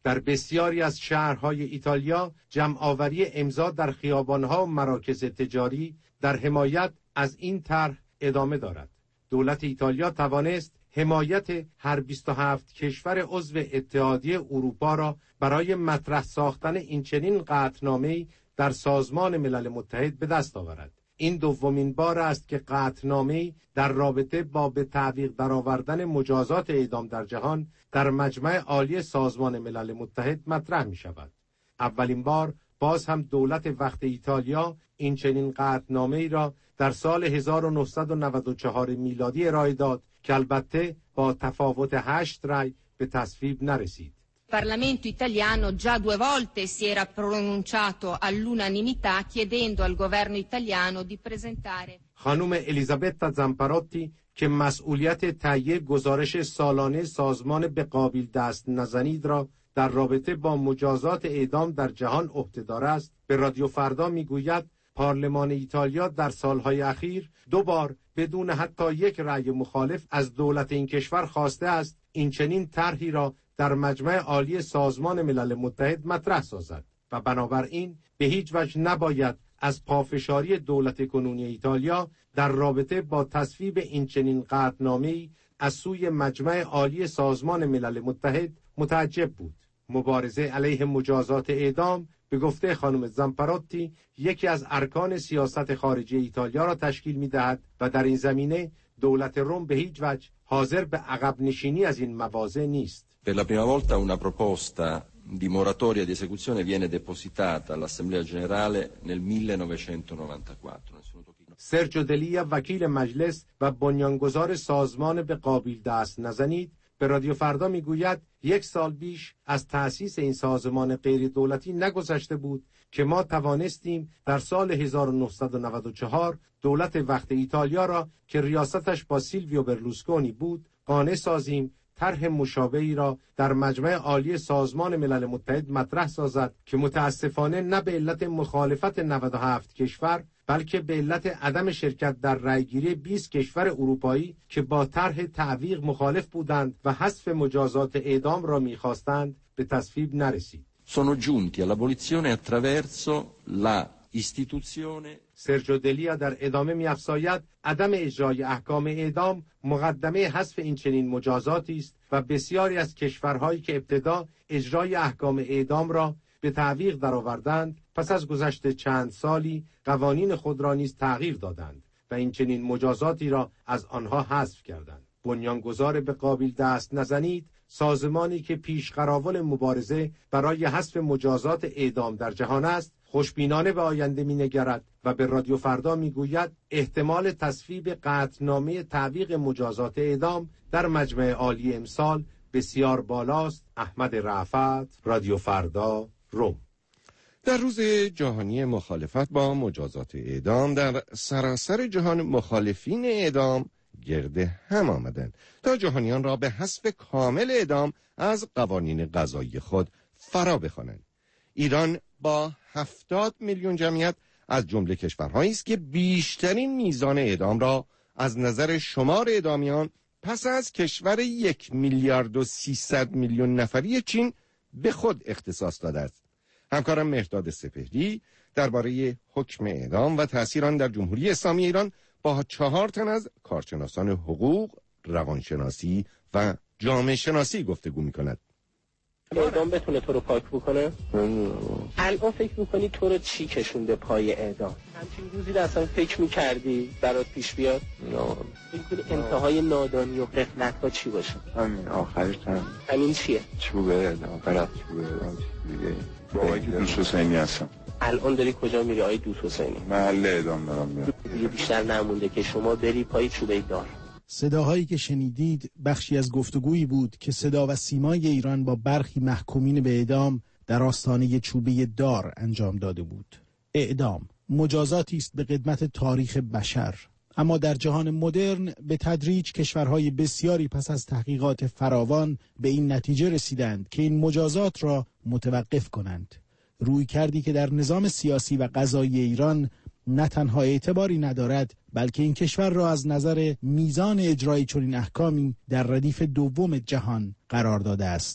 [SPEAKER 5] در بسیاری از شهرهای ایتالیا جمع‌آوری امضا در خیابان‌ها و مراکز تجاری در حمایت از این طرح ادامه دارد. دولت ایتالیا توانست حمایت هر بیست و هفت کشور عضو اتحادیه اروپا را برای مطرح ساختن این چنین قطعنامه‌ای در سازمان ملل متحد به دست آورد. این دومین بار است که قطعنامه‌ای در رابطه با به تعویق درآوردن مجازات اعدام در جهان در مجمع عالی سازمان ملل متحد مطرح می شود. اولین بار باز هم دولت وقت ایتالیا این چنین قطعنامه‌ای را در سال هزار و نهصد و نود و چهار میلادی ارائه داد که البته با تفاوت هشت رأی به تصویب نرسید.
[SPEAKER 20] Il Parlamento italiano già due volte si era pronunciato all'unanimità chiedendo al governo italiano di presentare.
[SPEAKER 5] خانم الیزابتا زامپاروتی که مسئولیت تهیه گزارش سالانه سازمان به قابل دست نزنید را در رابطه با مجازات اعدام در جهان عهده‌دار است، به رادیو فردا میگوید پارلمان ایتالیا در سالهای اخیر دو بار بدون حتی یک رأی مخالف از دولت این کشور خواسته است این چنین طرحی را در مجمع عالی سازمان ملل متحد مطرح سازد و بنابراین به هیچ وجه نباید از پافشاری دولت کنونی ایتالیا در رابطه با تصویب این چنین قطعنامه‌ای از سوی مجمع عالی سازمان ملل متحد متعجب بود. مبارزه علیه مجازات اعدام به گفته خانم زامپاروتی یکی از ارکان سیاست خارجی ایتالیا را تشکیل می‌دهد و در این زمینه دولت روم به هیچ وجه حاضر به عقب نشینی از این مواضع نیست.
[SPEAKER 21] Per la prima volta una proposta di moratoria di esecuzione viene depositata all'Assemblea Generale nel millenovecentonovantaquattro.
[SPEAKER 5] سرجو دلیا وکیل مجلس و بنیانگذار سازمان به قابل دست نزنید به رادیو فردا میگوید یک سال بیش از تأسیس این سازمان غیر دولتی نگذشته بود که ما توانستیم در سال هزار و نهصد و نود و چهار دولت وقت ایتالیا را که ریاستش با سیلویو برلوسکونی بود قانع سازیم طرح مشابهی را در مجمع عالی سازمان ملل متحد مطرح سازد که متاسفانه نه به علت مخالفت نود و هفت کشور بلکه به علت عدم شرکت در رأیگیری بیست کشور اروپایی که با طرح تعویق مخالف بودند و حذف مجازات اعدام را می‌خواستند به تصویب نرسید.
[SPEAKER 21] Sono giunti all'abolizione attraverso la istituzione.
[SPEAKER 5] سرجو دلیا در ادامه می‌افزاید عدم اجرای احکام اعدام مقدمه حذف این چنین مجازاتی است و بسیاری از کشورهایی که ابتدا اجرای احکام اعدام را به تعویق درآوردند پس از گذشت چند سالی قوانین خود را نیز تغییر دادند و این چنین مجازاتی را از آنها حذف کردند. بنیانگذار به قابل دست نزنید سازمانی که پیشقراول مبارزه برای حذف مجازات اعدام در جهان است خوشبینانه به آینده می‌نگرد و به رادیو فردا می‌گوید احتمال تصویب قطعنامه تعویق مجازات اعدام در مجمع عالی امسال بسیار بالاست. احمد رأفت، رادیو فردا، روم.
[SPEAKER 3] در روز جهانی مخالفت با مجازات اعدام در سراسر جهان مخالفین اعدام گرد هم آمدند تا جهانیان را به حذف کامل اعدام از قوانین قضایی خود فرا بخوانند. ایران با هفتاد میلیون جمعیت از جمله کشورهایی است که بیشترین میزان اعدام را از نظر شمار اعدامیان پس از کشور یک میلیارد و سیصد میلیون نفری چین به خود اختصاص داده است. همکارم مهرداد سپهری درباره حکم اعدام و تأثیر آن در جمهوری اسلامی ایران با چهار تن از کارشناسان حقوق، روانشناسی و جامعه شناسی گفتگو می‌کند.
[SPEAKER 22] اعدام بتونه تو رو پاک بکنه؟ الان فکر میکنی تو رو چی کشونده پای اعدام؟ همچین روزی اصلا فکر میکردی برات پیش بیاد؟ نه. فکر کنی انتهای نادانی و غفلت ها چی باشه؟
[SPEAKER 23] همین آخرش هم
[SPEAKER 22] همین چیه؟
[SPEAKER 23] چوبه اعدام، برات چوبه اعدام دیگه. بابایی که دوست حسینی هستم.
[SPEAKER 22] الان داری کجا میری آقای دوست حسینی؟
[SPEAKER 23] محله اعدام دارم میرم.
[SPEAKER 22] دیگه بیشتر نمونده که شما بری پای چوبه دار.
[SPEAKER 24] صداهایی که شنیدید بخشی از گفتگویی بود که صدا و سیمای ایران با برخی محکومین به اعدام در آستانه چوبه دار انجام داده بود. اعدام مجازاتی است به قدمت تاریخ بشر، اما در جهان مدرن به تدریج کشورهای بسیاری پس از تحقیقات فراوان به این نتیجه رسیدند که این مجازات را متوقف کنند. روی کردی که در نظام سیاسی و قضایی ایران نه تنها اعتباری ندارد بلکه این کشور را از نظر میزان اجرای چنین احکامی در ردیف دوم جهان قرار داده است.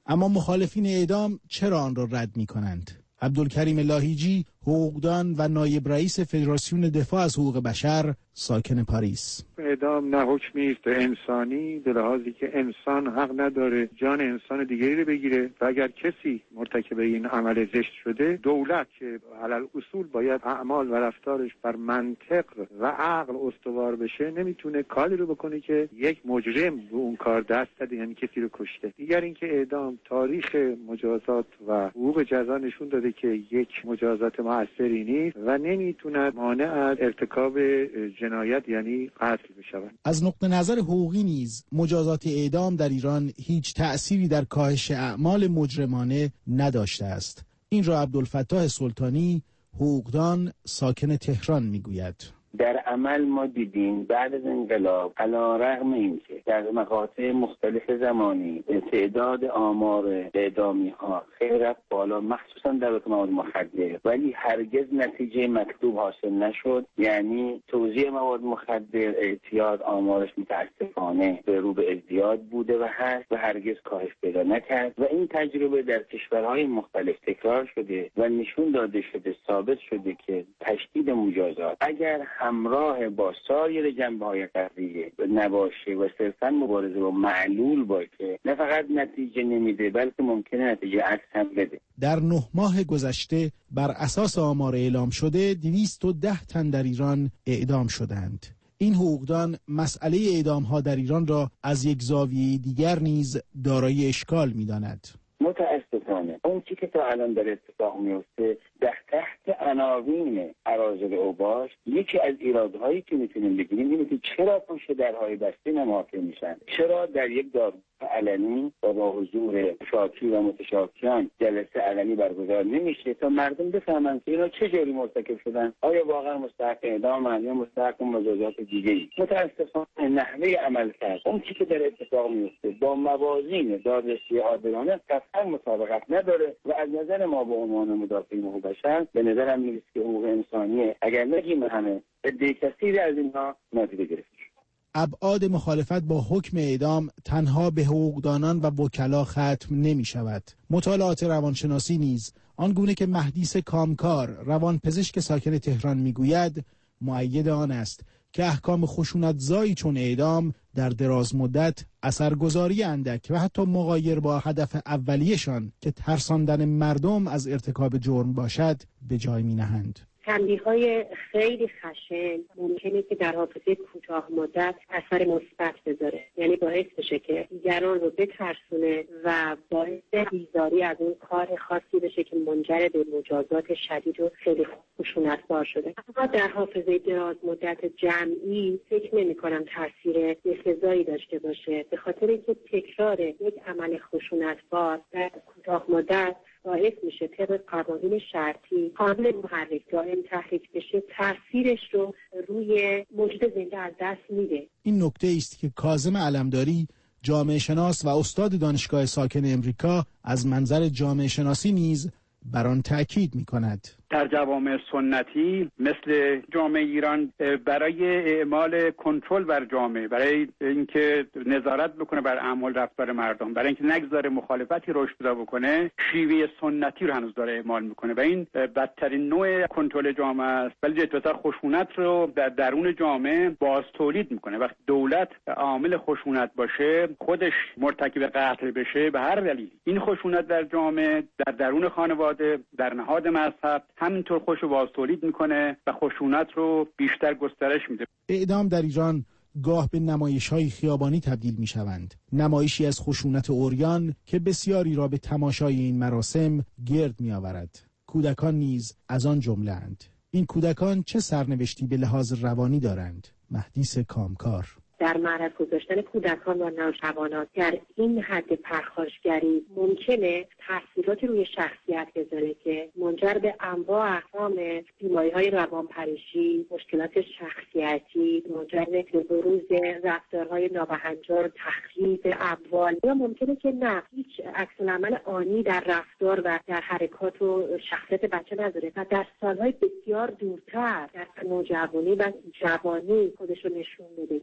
[SPEAKER 24] اما مخالفین اعدام چرا آن را رد می کنند؟ عبدالکریم لاهیجی، حقوقدان و نایب رئیس فدراسیون دفاع از حقوق بشر، ساکن پاریس:
[SPEAKER 23] اعدام نه حکمی است انسانی، به لحاظی که انسان حق نداره جان انسان دیگری رو بگیره و اگر کسی مرتکب این عمل زشت شده، دولت که علل اصول باید اعمال و رفتارش بر منطق و عقل استوار بشه، نمیتونه کاری رو بکنه که یک مجرم به اون کار دست داده، یعنی کسی رو کشته. دیگر اینکه اعدام تاریخ مجازات و حقوق جزا نشون داده که یک مجازات مؤثری نیست و نمیتونه مانع از ارتکاب جنایت یعنی قتل بشود.
[SPEAKER 24] از نقطه نظر حقوقی نیز مجازات اعدام در ایران هیچ تأثیری در کاهش اعمال مجرمانه نداشته است. این را عبدالفتاح سلطانی، حقوقدان، ساکن تهران میگوید.
[SPEAKER 6] در عمل ما دیدیم بعد از انقلاب علیرغم اینکه در مقاطع مختلف زمانی تعداد آمار اعدامی ها خیلی رفت بالا، مخصوصا در مواد مخدر، ولی هرگز نتیجه مطلوب حاصل نشد. یعنی توزیع مواد مخدر، اعتیاد آمارش متاسفانه به رو به ازدیاد بوده و هست و هرگز کاهش پیدا نکرد و این تجربه در کشورهای مختلف تکرار شده و نشون داده شده، ثابت شده که تشدید مجازات اگر همراه با سایر جنبه‌های قضیه نباشه و صرفاً مبارزه با معلول باشه، نه فقط نتیجه نمیده بلکه ممکنه نتیجه عکس هم بده.
[SPEAKER 24] در نه ماه گذشته بر اساس آمار اعلام شده دویست و ده تن در ایران اعدام شدند. این حقوقدان مسئله اعدام‌ها در ایران را از یک زاویه دیگر نیز دارای اشکال می‌داند.
[SPEAKER 6] متاسفانه اون چی که تا الان در اتفاق میفته در تحت عناوین اراذل اوباش، یکی از ایرادهایی که میتونیم بگیریم اینه که چرا پشت درهای بسته نماکه میشن، چرا در یک دادگاه علنی و با حضور شاکی و متشاکیان جلسه علنی برگزار نمیشه تا مردم بفهمن که اینا چه جوری مرتکب شدن، آیا واقعا مستحق اعدام یا مستحق مجازات دیگه‌ای. متاسفانه نحوه عمل کرد اون چی که در اتفاق میفته با موازین دادرسی عادلانه قطعا مطابقت نداره و از نظر ما به عنوان مدافعین حقوق بشر به نظرم میاد که حقوق انسانیه اگر نگیم همه عده کثیری از اینها نادیده گرفته شد.
[SPEAKER 24] ابعاد مخالفت با حکم اعدام تنها به حقوقدانان و وکلا ختم نمی شود. مطالعات روانشناسی نیز آنگونه که مهدیس کامکار، روانپزشک ساکن تهران میگوید، مؤید آن است که احکام خشونت‌زایی چون اعدام در دراز مدت اثرگذاری اندک و حتی مغایر با هدف اولیه‌شان که ترساندن مردم از ارتکاب جرم باشد به جای می‌نهند.
[SPEAKER 7] تنبیه‌های خیلی خشن ممکنه که در حافظه کوتاه مدت اثر مثبت بذاره، یعنی باعث بشه که دیگران رو بترسونه و باعث بیزاری از اون کار خاصی بشه که منجر به مجازات شدید و خیلی خشونت‌بار شده. اما در حافظه دراز مدت جمعی فکر نمی‌کنم تاثیر بسزایی داشته باشه، به خاطر اینکه تکرار یک عمل خشونت‌بار در کوتاه مدت باعث میشه طبق قوانین شرطی کامل محرک دائم تحریک بشه، تاثیرش رو روی موجود زنده از دست میده.
[SPEAKER 24] این نکته است که کاظم علمداری، جامعه شناس و استاد دانشگاه ساکن امریکا، از منظر جامعه شناسی نیز بر آن تأکید می‌کند.
[SPEAKER 9] در جوامع سنتی مثل جامعه ایران برای اعمال کنترل بر جامعه، برای اینکه نظارت بکنه بر اعمال رفتار مردم، برای اینکه نگذاره مخالفتی رشد پیدا بکنه، شیوه سنتی رو هنوز داره اعمال میکنه و این بدترین نوع کنترل جامعه است. ولی جدی‌تر خشونت رو در درون جامعه باز تولید میکنه. وقتی دولت عامل خشونت باشه، خودش مرتکب قتل بشه به هر دلیل، این خشونت در جامعه، در درون خانواده، در نهاد مذهب، همینطور خوش رو باز تولید میکنه و خشونت رو بیشتر گسترش میده.
[SPEAKER 24] اعدام در ایران گاه به نمایش‌های خیابانی تبدیل میشوند. نمایشی از خشونت عریان که بسیاری را به تماشای این مراسم گرد میآورد. کودکان نیز از آن جمله اند. این کودکان چه سرنوشتی به لحاظ روانی دارند؟ مهدیس کامکار:
[SPEAKER 7] در معرض گذاشتن کودکان و نوجوانان در این حد پرخاشگری ممکنه تاثیراتی روی شخصیت بذاره که منجر به انواع اقسام بیماری‌های روانپریشی، مشکلات شخصیتی، منجر به بروز رفتارهای نابهنجار، تخریب اموال، یا ممکنه که نه، هیچ عکس‌العمل آنی در رفتار و در حرکات و شخصیت بچه نداره و در سالهای بسیار دورتر در نوجوانی و جوانی خودش رو نشون بده.
[SPEAKER 24] بر اساس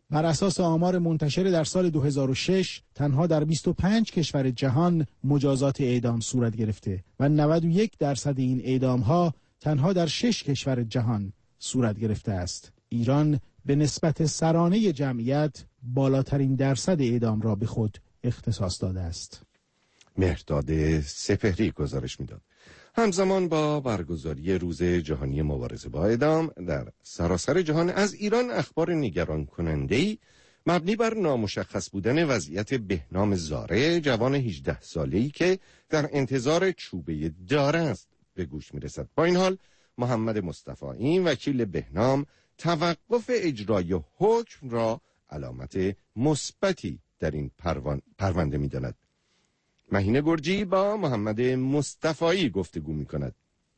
[SPEAKER 24] اساس آمار منتشر در سال دو هزار و شش تنها در بیست و پنج کشور جهان مجازات اعدام صورت گرفته و نود و یک درصد این اعدام‌ها تنها در شش کشور جهان صورت گرفته است. ایران به نسبت سرانه جمعیت بالاترین درصد اعدام را به خود اختصاص داده است.
[SPEAKER 3] مهرداد سپهری گزارش میداد. همزمان با برگزاری روز جهانی مبارزه با اعدام در سراسر جهان از ایران اخبار نگران کننده‌ای مبنی بر نامشخص بودن وضعیت بهنام زاره، جوان هجده ساله‌ای که در انتظار چوبه دار است به گوش میرسد. با این حال محمد مصطفی وکیل بهنام توقف اجرای حکم را علامت مثبتی در این پروان... پرونده می‌داند. مهینه گرجی با محمد مصطفی گفتگو می‌کند.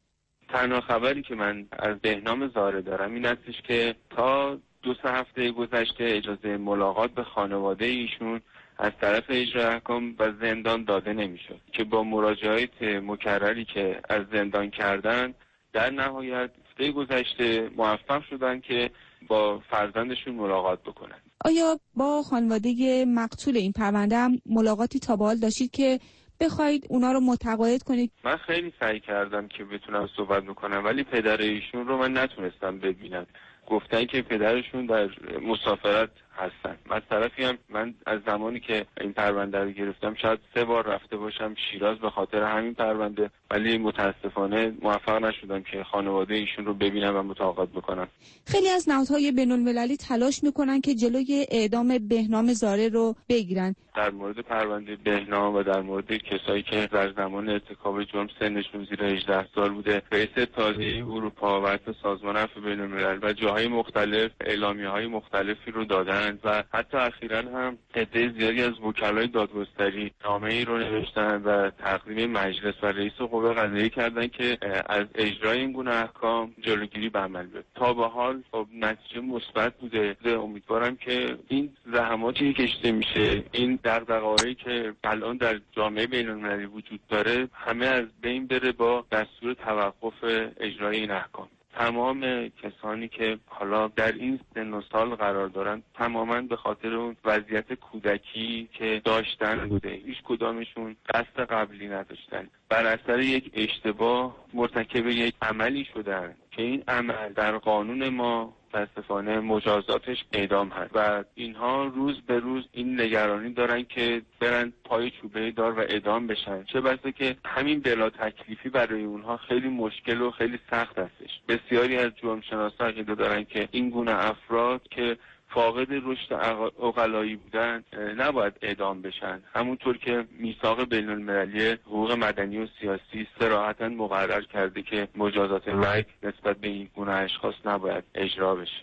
[SPEAKER 10] تنها خبری که من از بهنام زاره دارم این استش که تا دو سه هفته گذشته اجازه ملاقات به خانواده ایشون از طرف اجرای احکام و زندان داده نمی‌شد که با مراجعات مکرری که از زندان کردن در نهایت هفته گذشته موفق شدن که با فرزندشون ملاقات بکنن.
[SPEAKER 4] آیا با خانواده مقتول این پرونده هم ملاقاتی تا به حال داشتید که بخواید اونا رو متقاعد کنید؟
[SPEAKER 10] من خیلی سعی کردم که بتونم صحبت بکنم ولی پدر ایشون رو من نتونستم ببینم. گفتن که پدرشون در مسافرت هستن. از طرفی هم من از زمانی که این پرونده رو گرفتم شاید سه بار رفته باشم شیراز به خاطر همین پرونده، ولی متاسفانه موفق نشدم که خانواده ایشون رو ببینم و متقاعد بکنم.
[SPEAKER 4] خیلی از نهادهای بین‌المللی تلاش میکنن که جلوی اعدام بهنام زاره رو بگیرن.
[SPEAKER 10] در مورد پرونده بهنام و در مورد کسایی که در زمان ارتکاب جرم سنشون زیر هجده سال بوده، رئیس اتحادیه اروپا و حتی سازمان عفو بین‌الملل و جاهای مختلف اعلامیه‌های مختلفی رو دادن و حتی اخیراً هم عده زیادی از وکلای دادگستری نامه‌ای رو نوشتن و تقدیم مجلس و رئیس قوه قضاییه کردن که از اجرای این گونه احکام جلوگیری به عمل بیاد. تا به حال خب نتیجه مثبت بوده. امیدوارم که این زحماتی که کشیده میشه، این دغدغه‌هایی که الان در جامعه بین‌المللی وجود داره، همه از بین بره با دستور توقف اجرای این احکام. تمام کسانی که حالا در این سن و سال قرار دارن تماما به خاطر اون وضعیت کودکی که داشتن بوده. هیچ کدامشون قصد قبلی نداشتن. بر اثر یک اشتباه مرتکب یک عملی شدن که این عمل در قانون ما متاسفانه مجازاتش اعدام هست و اینها روز به روز این نگرانی دارن که برن پای چوبه دار و اعدام بشن، چه بسا که همین بلا تکلیفی برای اونها خیلی مشکل و خیلی سخت هستش. بسیاری از جرم شناسا عقیده دارن که این گونه افراد که فاقد رشد عقلایی بودن نباید اعدام بشن، همونطور که میثاق بین‌المللی حقوق مدنی و سیاسی صراحتاً مقرر کرده که مجازات مرگ نسبت به این گونه اشخاص نباید اجرا بشه.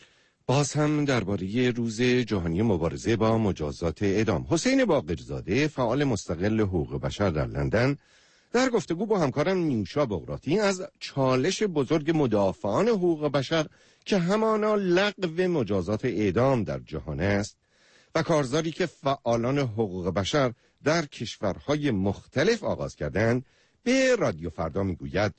[SPEAKER 3] باز هم درباره روز جهانی مبارزه با مجازات اعدام، حسین باقرزاده فعال مستقل حقوق بشر در لندن در گفتگو با همکارم نیوشا بغراتی از چالش بزرگ مدافعان حقوق بشر که همانا لغو مجازات اعدام در جهان است و کارزاری که فعالان حقوق بشر در کشورهای مختلف آغاز کردند به رادیو فردا میگوید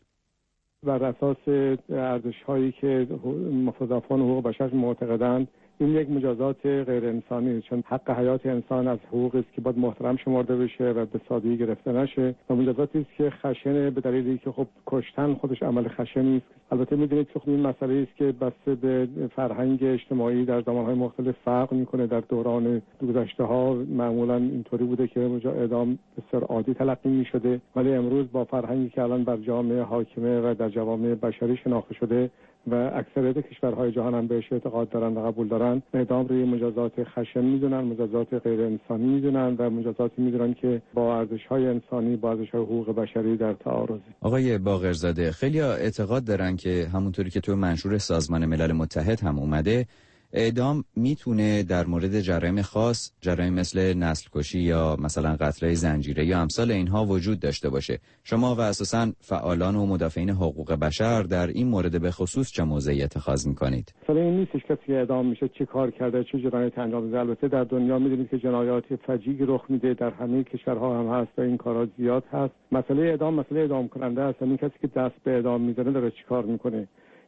[SPEAKER 23] بر اساس ارزش‌هایی که مدافعان حقوق بشر معتقدند این یک مجازات غیر انسانی، چون حق حیات انسان از حقوقی است که باید محترم شمرده بشه و به سادگی گرفته نشه و مجازاتی است که خشنه به دلیلی که خب کشتن خودش عمل خشنی است. البته می‌دونید که خب این مسئله است که بسته به فرهنگ اجتماعی در زمان‌های مختلف فرق می‌کنه. در دوران گذشته‌ها معمولاً اینطوری بوده که اعدام بسیار عادی تلقی می‌شده، ولی امروز با فرهنگی که الان بر جامعه حاکمه و در جوامع بشری شناخته شده و اکثریت کشورهای جهان هم بهش اعتقاد دارن و قبول دارن، اعدام روی مجازات خشن میدونن، مجازات غیر انسانی میدونن و مجازاتی میدونن که با ارزش‌های انسانی، با ارزش‌های حقوق بشری در تعارضه.
[SPEAKER 11] آقای باقرزاده، خیلی‌ها اعتقاد دارن که همونطوری که تو منشور سازمان ملل متحد هم اومده، اعدام میتونه در مورد جرایم خاص، جرایم مثل نسل کشی یا مثلا قتل زنجیره یا امثال اینها وجود داشته باشه. شما و اساساً فعالان و مدافعین حقوق بشر در این مورد به خصوص چه موضعی اتخاذ میکنید؟
[SPEAKER 23] مثلا این نیستش کسی که اعدام میشه چه کار کرده، چه جنایتی انجام داده. البته در دنیا میدونید که جنایات فجیعی رخ میده، در همه کشورها هم هست و این کارا زیاد هست. مسئله اعدام مسئله اعدام کننده است. این کسی که دست به اعدام میزنه داره چیکار میکنه.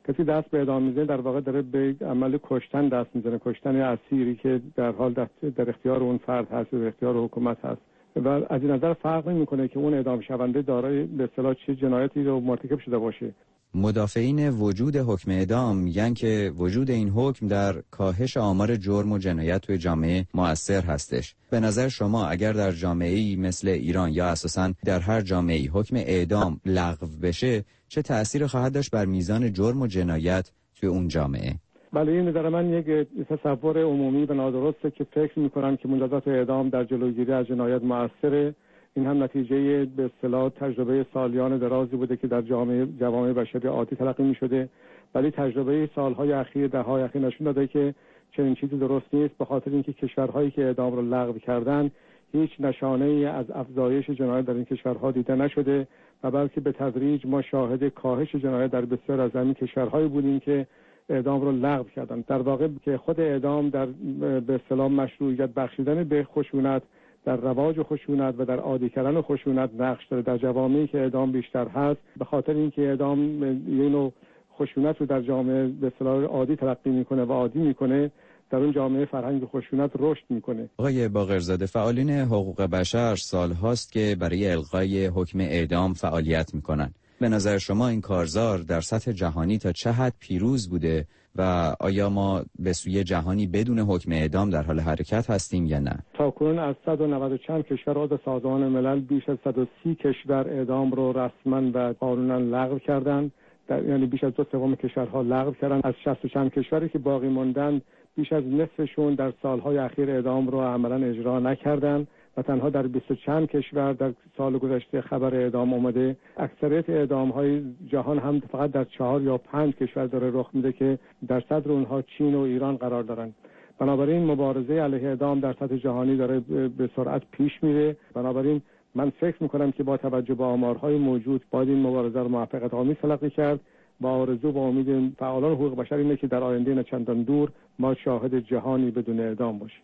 [SPEAKER 23] کسی دست به اعدام میزنه در واقع داره به عمل کشتن دست میزنه، کشتن اسیری که در حال در اختیار اون فرد هست و در اختیار حکومت هست و از این نظر فرق نمیکنه که اون اعدام شونده دارای به اصطلاح چه جنایتی رو مرتکب شده باشه.
[SPEAKER 11] مدافعین وجود حکم اعدام میگن که وجود این حکم در کاهش آمار جرم و جنایت توی جامعه مؤثر هستش. به نظر شما اگر در جامعه‌ای مثل ایران یا اساساً در هر جامعه‌ای حکم اعدام لغو بشه چه تأثیری خواهد داشت بر میزان جرم و جنایت توی اون جامعه؟
[SPEAKER 23] بله، این نظر من یک تصور عمومی و نادرسته که فکر می‌کنن که مجازات اعدام در جلوگیری از جنایت مؤثره. این هم نتیجه به اصطلاح تجربه سالیان درازی بوده که در جامعه جوامع بشری عادی تلقی می‌شده، ولی تجربه سال‌های اخیر دهه‌های اخیر نشون داده که چنین چیزی درست نیست، به خاطر اینکه کشورهایی که اعدام رو لغو کردن هیچ نشانه‌ای از افزایش جنایت در این کشورها دیده نشده و بلکه به تدریج ما شاهد کاهش جنایت در بسیار از همین کشورهایی بودیم که اعدام رو لغو کردن. در واقع که خود اعدام در به اصطلاح مشروعیت بخشیدن به خشونت، در رواج خشونت و در عادی کردن خشونت نقش داره. در جوامعی که اعدام بیشتر هست به خاطر اینکه اعدام یه نوع خشونت رو در جامعه به اصطلاح عادی تلقی میکنه و عادی میکنه، در اون جامعه فرهنگ خشونت رشد میکنه.
[SPEAKER 11] آقای باقرزاده، فعالین حقوق بشر سالهاست که برای الغای حکم اعدام فعالیت میکنن. به نظر شما این کارزار در سطح جهانی تا چه حد پیروز بوده و آیا ما به سوی جهانی بدون حکم اعدام در حال حرکت هستیم یا نه؟
[SPEAKER 23] تاکنون از صد و نود و چند کشور عضو سازمان ملل بیش از صد و سی کشور اعدام رو رسما و قانونا لغو کردند. یعنی بیش از دو سوم کشورها لغو کردن. از شصت و چند کشوری که باقی موندن بیش از نصفشون در سالهای اخیر اعدام رو عملا اجرا نکردن و تنها در بیست و چند کشور در سال گذشته خبر اعدام اومده. اکثریت اعدام‌های جهان هم فقط در چهار یا پنج کشور داره رخ میده که در صدر اونها چین و ایران قرار دارن. بنابراین مبارزه علیه اعدام در سطح جهانی داره به سرعت پیش میره. بنابراین من فکر میکنم که با توجه به آمارهای موجود باید این مبارزه رو موفقیت آمیز تلقی کرد. با آرزو و امید فعالان حقوق بشر اینه که در آینده نه چندان دور ما شاهد جهانی بدون اعدام باشیم.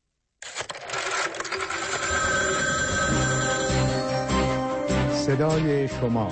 [SPEAKER 24] صدای شما.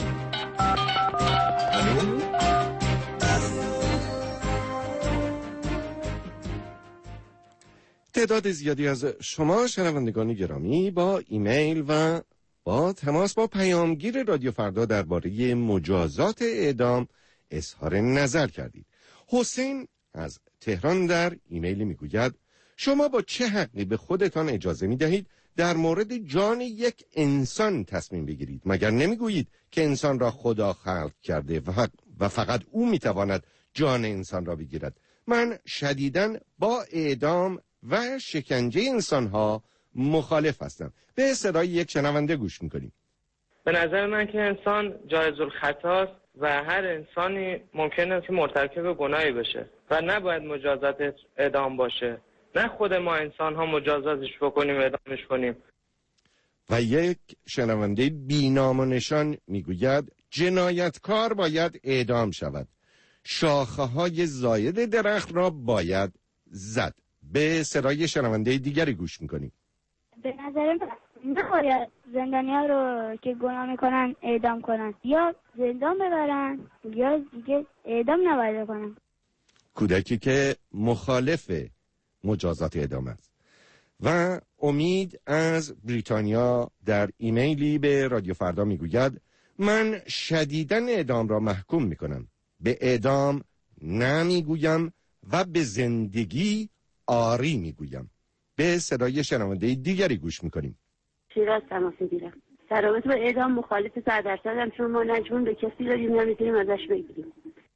[SPEAKER 3] تعداد زیادی از شما شنوندگان گرامی با ایمیل و با تماس با پیامگیر رادیو فردا درباره مجازات اعدام اظهار نظر کردید. حسین از تهران در ایمیل میگوید شما با چه حقی به خودتان اجازه میدهید در مورد جان یک انسان تصمیم بگیرید؟ مگر نمیگویید که انسان را خدا خلق کرده و فقط او میتواند جان انسان را بگیرد؟ من شدیداً با اعدام و شکنجه انسانها مخالف هستم. به صدای یک شنونده گوش میکنیم.
[SPEAKER 1] به نظر من که انسان جایز الخطاست و هر انسانی ممکنه که مرتکب گناهی بشه و نباید مجازات اعدام باشه. نه خود ما انسان ها مجازاتش بکنیم اعدامش کنیم.
[SPEAKER 3] و یک شنونده بی‌نام و نشان میگوید جنایتکار باید اعدام شود. شاخه های زاید درخت را باید زد. به صدای شنونده دیگری گوش میکنیم.
[SPEAKER 12] به نظر من نباید زندانی‌ها رو که گناه میکنن اعدام کنن، یا زندان ببرن یا دیگه اعدام نباید کنن.
[SPEAKER 3] کودکی که مخالف مجازات اعدام است. و امید از بریتانیا در ایمیلی به رادیو فردا میگوید من شدیداً اعدام را محکوم میکنم. به اعدام نمیگویم و به زندگی آری میگویم. به صدای شنونده دیگری گوش میکنیم.
[SPEAKER 13] شیراز تماس میگیرم. سرابط با اعدام مخالف صد درصد هم، چون ما نجون به کسی داریم نمیتونیم ازش بگیریم.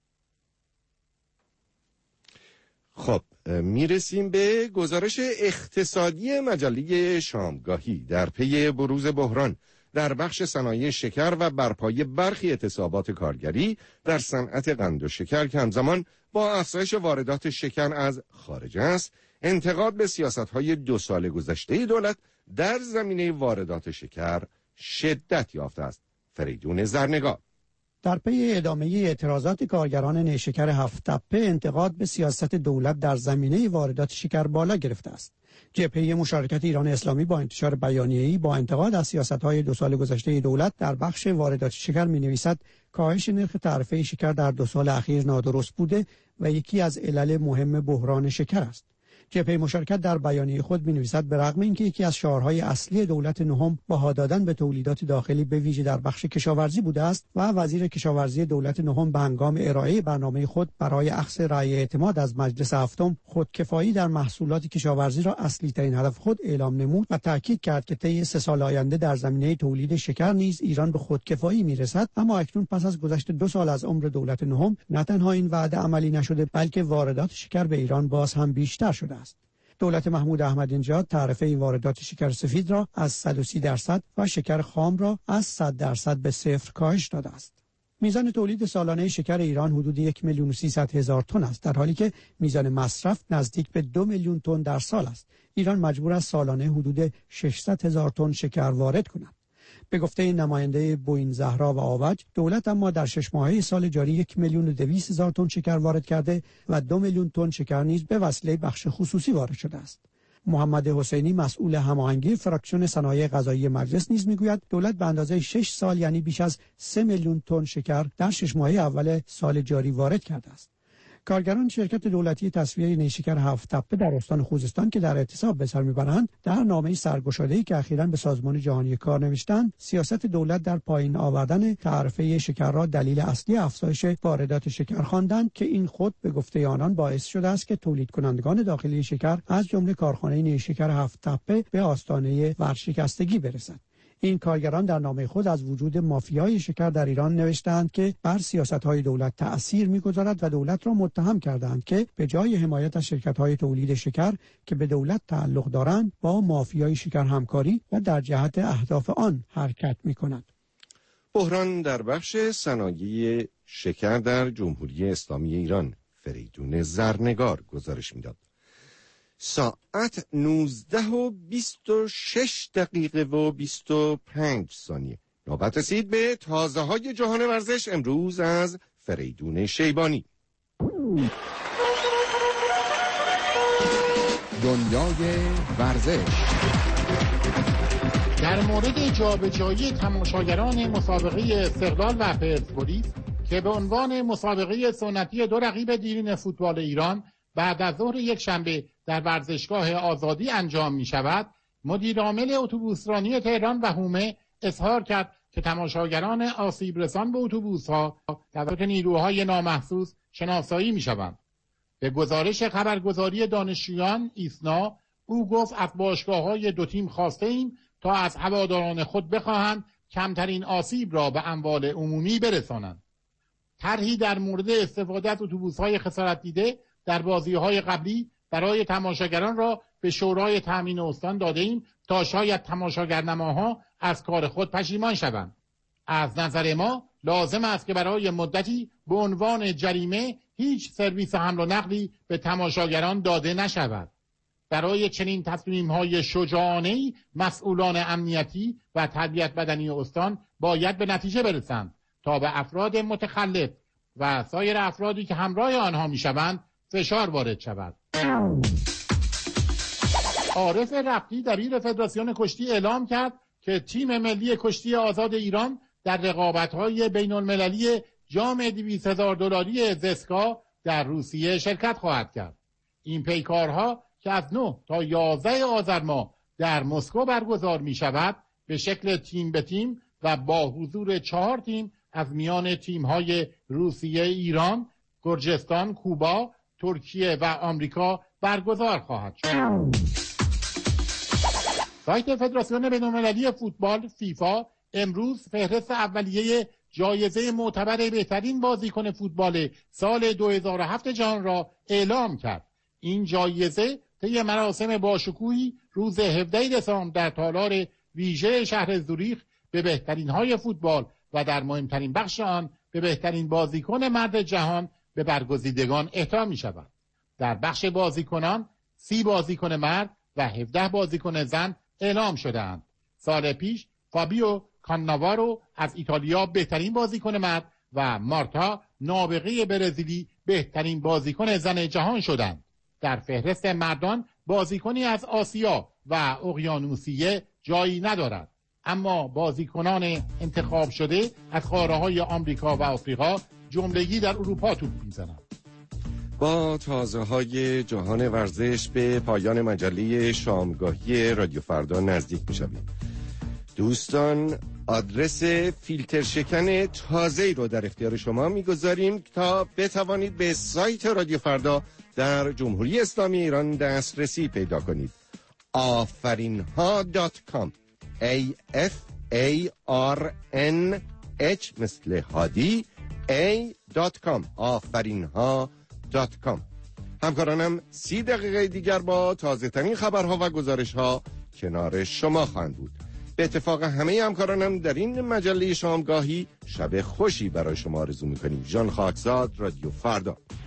[SPEAKER 3] خب میرسیم به گزارش اقتصادی مجله شامگاهی. در پی بروز بحران در بخش صنایع شکر و برپای برخی اعتصابات کارگری در صنعت قند و شکر که همزمان با افزایش واردات شکر از خارج است، انتقاد به سیاست‌های دو سال گذشته دولت در زمینه واردات شکر شدت یافته است. فریدون زرنگار.
[SPEAKER 8] در پی ادامه اعتراضات کارگران نیشکر هفت تپه، انتقاد به سیاست دولت در زمینه واردات شکر بالا گرفته است. جبهه مشارکت ایران اسلامی با انتشار بیانیه‌ای با انتقاد از سیاست‌های دو سال گذشته دولت در بخش واردات شکر می‌نویسد کاهش نرخ تعرفه شکر در دو سال اخیر نادرست بوده و یکی از علل مهم بحران شکر است. جبهه مشارکت در بیانیه خود می‌نویسد به رغم اینکه یکی از شعارهای اصلی دولت نهم بها دادن به تولیدات داخلی به ویژه در بخش کشاورزی بوده است و وزیر کشاورزی دولت نهم به هنگام ارائه برنامه خود برای اخذ رأی اعتماد از مجلس هفتم خودکفایی در محصولات کشاورزی را اصلی ترین هدف خود اعلام نمود و تاکید کرد که طی سه سال آینده در زمینه تولید شکر نیز ایران به خودکفایی میرسد. اما اکنون پس از گذشت دو سال از عمر دولت نهم نه تنها این وعده عملی نشده بلکه واردات شکر به ایران باز هم بیشتر شده است. دولت محمود احمدی نژاد تعرفه واردات شکر سفید را از صد و سی درصد و شکر خام را از صد درصد به صفر کاهش داده است. میزان تولید سالانه شکر ایران حدود یک میلیون و سیصد هزار تن است، در حالی که میزان مصرف نزدیک به دو میلیون تن در سال است. ایران مجبور است سالانه حدود ششصد هزار تن شکر وارد کند. به گفته نماینده بوین زهرا و آوج، دولت اما در شش ماهه سال جاری یک میلیون و دویست هزار تن شکر وارد کرده و دو میلیون تن شکر نیز به وسیله بخش خصوصی وارد شده است. محمد حسینی مسئول هماهنگی فراکسیون صنایع غذایی مجلس نیز میگوید دولت به اندازه شش سال یعنی بیش از سه میلیون تن شکر در شش ماهه اول سال جاری وارد کرده است. کارگران شرکت دولتی تصفیه نیشکر هفت تپه در استان خوزستان که در اعتصاب به سر میبرند در نامه سرگشاده‌ای که اخیراً به سازمان جهانی کار نوشتند، سیاست دولت در پایین آوردن تعرفه شکر را دلیل اصلی افزایش واردات شکر خواندند که این خود به گفته آنان باعث شده است که تولید کنندگان داخلی شکر از جمله کارخانه نیشکر هفت تپه به آستانه ورشکستگی برسند. این کارگران در نامه خود از وجود مافیای شکر در ایران نوشتند که بر سیاست‌های دولت تأثیر می‌گذارد و دولت را متهم کردند که به جای حمایت از شرکت‌های تولید شکر که به دولت تعلق دارند با مافیای شکر همکاری و در جهت اهداف آن حرکت می‌کند.
[SPEAKER 3] بحران در بخش صنایع شکر در جمهوری اسلامی ایران. فریدون زرنگار گزارش می‌داد. ساعت نوزده و بیست و شش دقیقه و بیست و پنج ثانیه. نوبت رسید به تازه های جهان ورزش، امروز از فریدون شیبانی.
[SPEAKER 2] دنیای ورزش.
[SPEAKER 14] در مورد جابجایی تماشاگران مسابقه استقلال و پرسپولیس که به عنوان مسابقه سنتی دو رقیب دیرین فوتبال ایران بعد از ظهر یک شنبه در ورزشگاه آزادی انجام می شود، مدیر عامل اتوبوسرانی تهران و هومه اظهار کرد که تماشاگران آسیب رسان به اتوبوس‌ها توسط نیروهای نامحسوس شناسایی می شوند. به گزارش خبرگزاری دانشجویان ایسنا، او گفت از باشگاه‌های دو تیم خواسته ایم تا از هواداران خود بخواهند کمترین آسیب را به اموال عمومی برسانند. طرحی در مورد استفاده از اتوبوس‌های خسارت دیده در بازی‌های قبلی برای تماشاگران را به شورای تامین استان داده ایم تا شاید تماشاگرنماها از کار خود پشیمان شوند. از نظر ما لازم است که برای مدتی به عنوان جریمه هیچ سرویس حمل و نقلی به تماشاگران داده نشود. برای چنین تصمیم‌های شجاعانه‌ای مسئولان امنیتی و تربیت بدنی استان باید به نتیجه برسند تا به افراد متخلف و سایر افرادی که همراه آنها میشوند فشار وارد شود. عارف رفتی دبیر فدراسیون کشتی اعلام کرد که تیم ملی کشتی آزاد ایران در رقابت‌های بین‌المللی جام دویست هزار دلاری زسکا در روسیه شرکت خواهد کرد. این پیکارها که از نه تا یازده آذر ماه در مسکو برگزار می شود به شکل تیم به تیم و با حضور چهار تیم از میان تیم‌های روسیه، ایران، گرجستان، کوبا، ترکیه و آمریکا برگزار خواهد شد. سایت فدراسیون بین‌المللی فوتبال فیفا امروز فهرست اولیه جایزه معتبر بهترین بازیکن فوتبال سال دو هزار و هفت جهان را اعلام کرد. این جایزه طی مراسم باشکوهی روز هفدهم دسامبر در تالار ویژه شهر زوریخ به بهترین های فوتبال و در مهمترین بخش آن به بهترین بازیکن مرد جهان به برگزیدگان اهدا می شود. در بخش بازیکنان سی بازیکن مرد و هفده بازیکن زن اعلام شده‌اند. سال پیش فابیو کاناوارو از ایتالیا بهترین بازیکن مرد و مارتا نابغه برزیلی بهترین بازیکن زن جهان شدند. در فهرست مردان بازیکنی از آسیا و اقیانوسیه جایی ندارد، اما بازیکنان انتخاب شده از قاره‌های آمریکا و آفریقا جملگی در اروپا توپ می‌زنند.
[SPEAKER 3] با تازه های جهان ورزش به پایان مجله شامگاهی رادیو فردا نزدیک می‌شویم. دوستان، آدرس فیلتر شکن تازه‌ای رو در اختیار شما می‌گذاریم تا بتوانید به سایت رادیو فردا در جمهوری اسلامی ایران دسترسی پیدا کنید. آفرینها دات کام A F A R N H مثل هادی A دات کام آفرینها دات کام. همکارانم سی دقیقه دیگر با تازه ترین خبرها و گزارش‌ها کنار شما خواهند بود. به اتفاق همه همکارانم در این مجله شامگاهی شب خوشی برای شما آرزو می‌کنیم. ژان خاکزاد، رادیو فردا.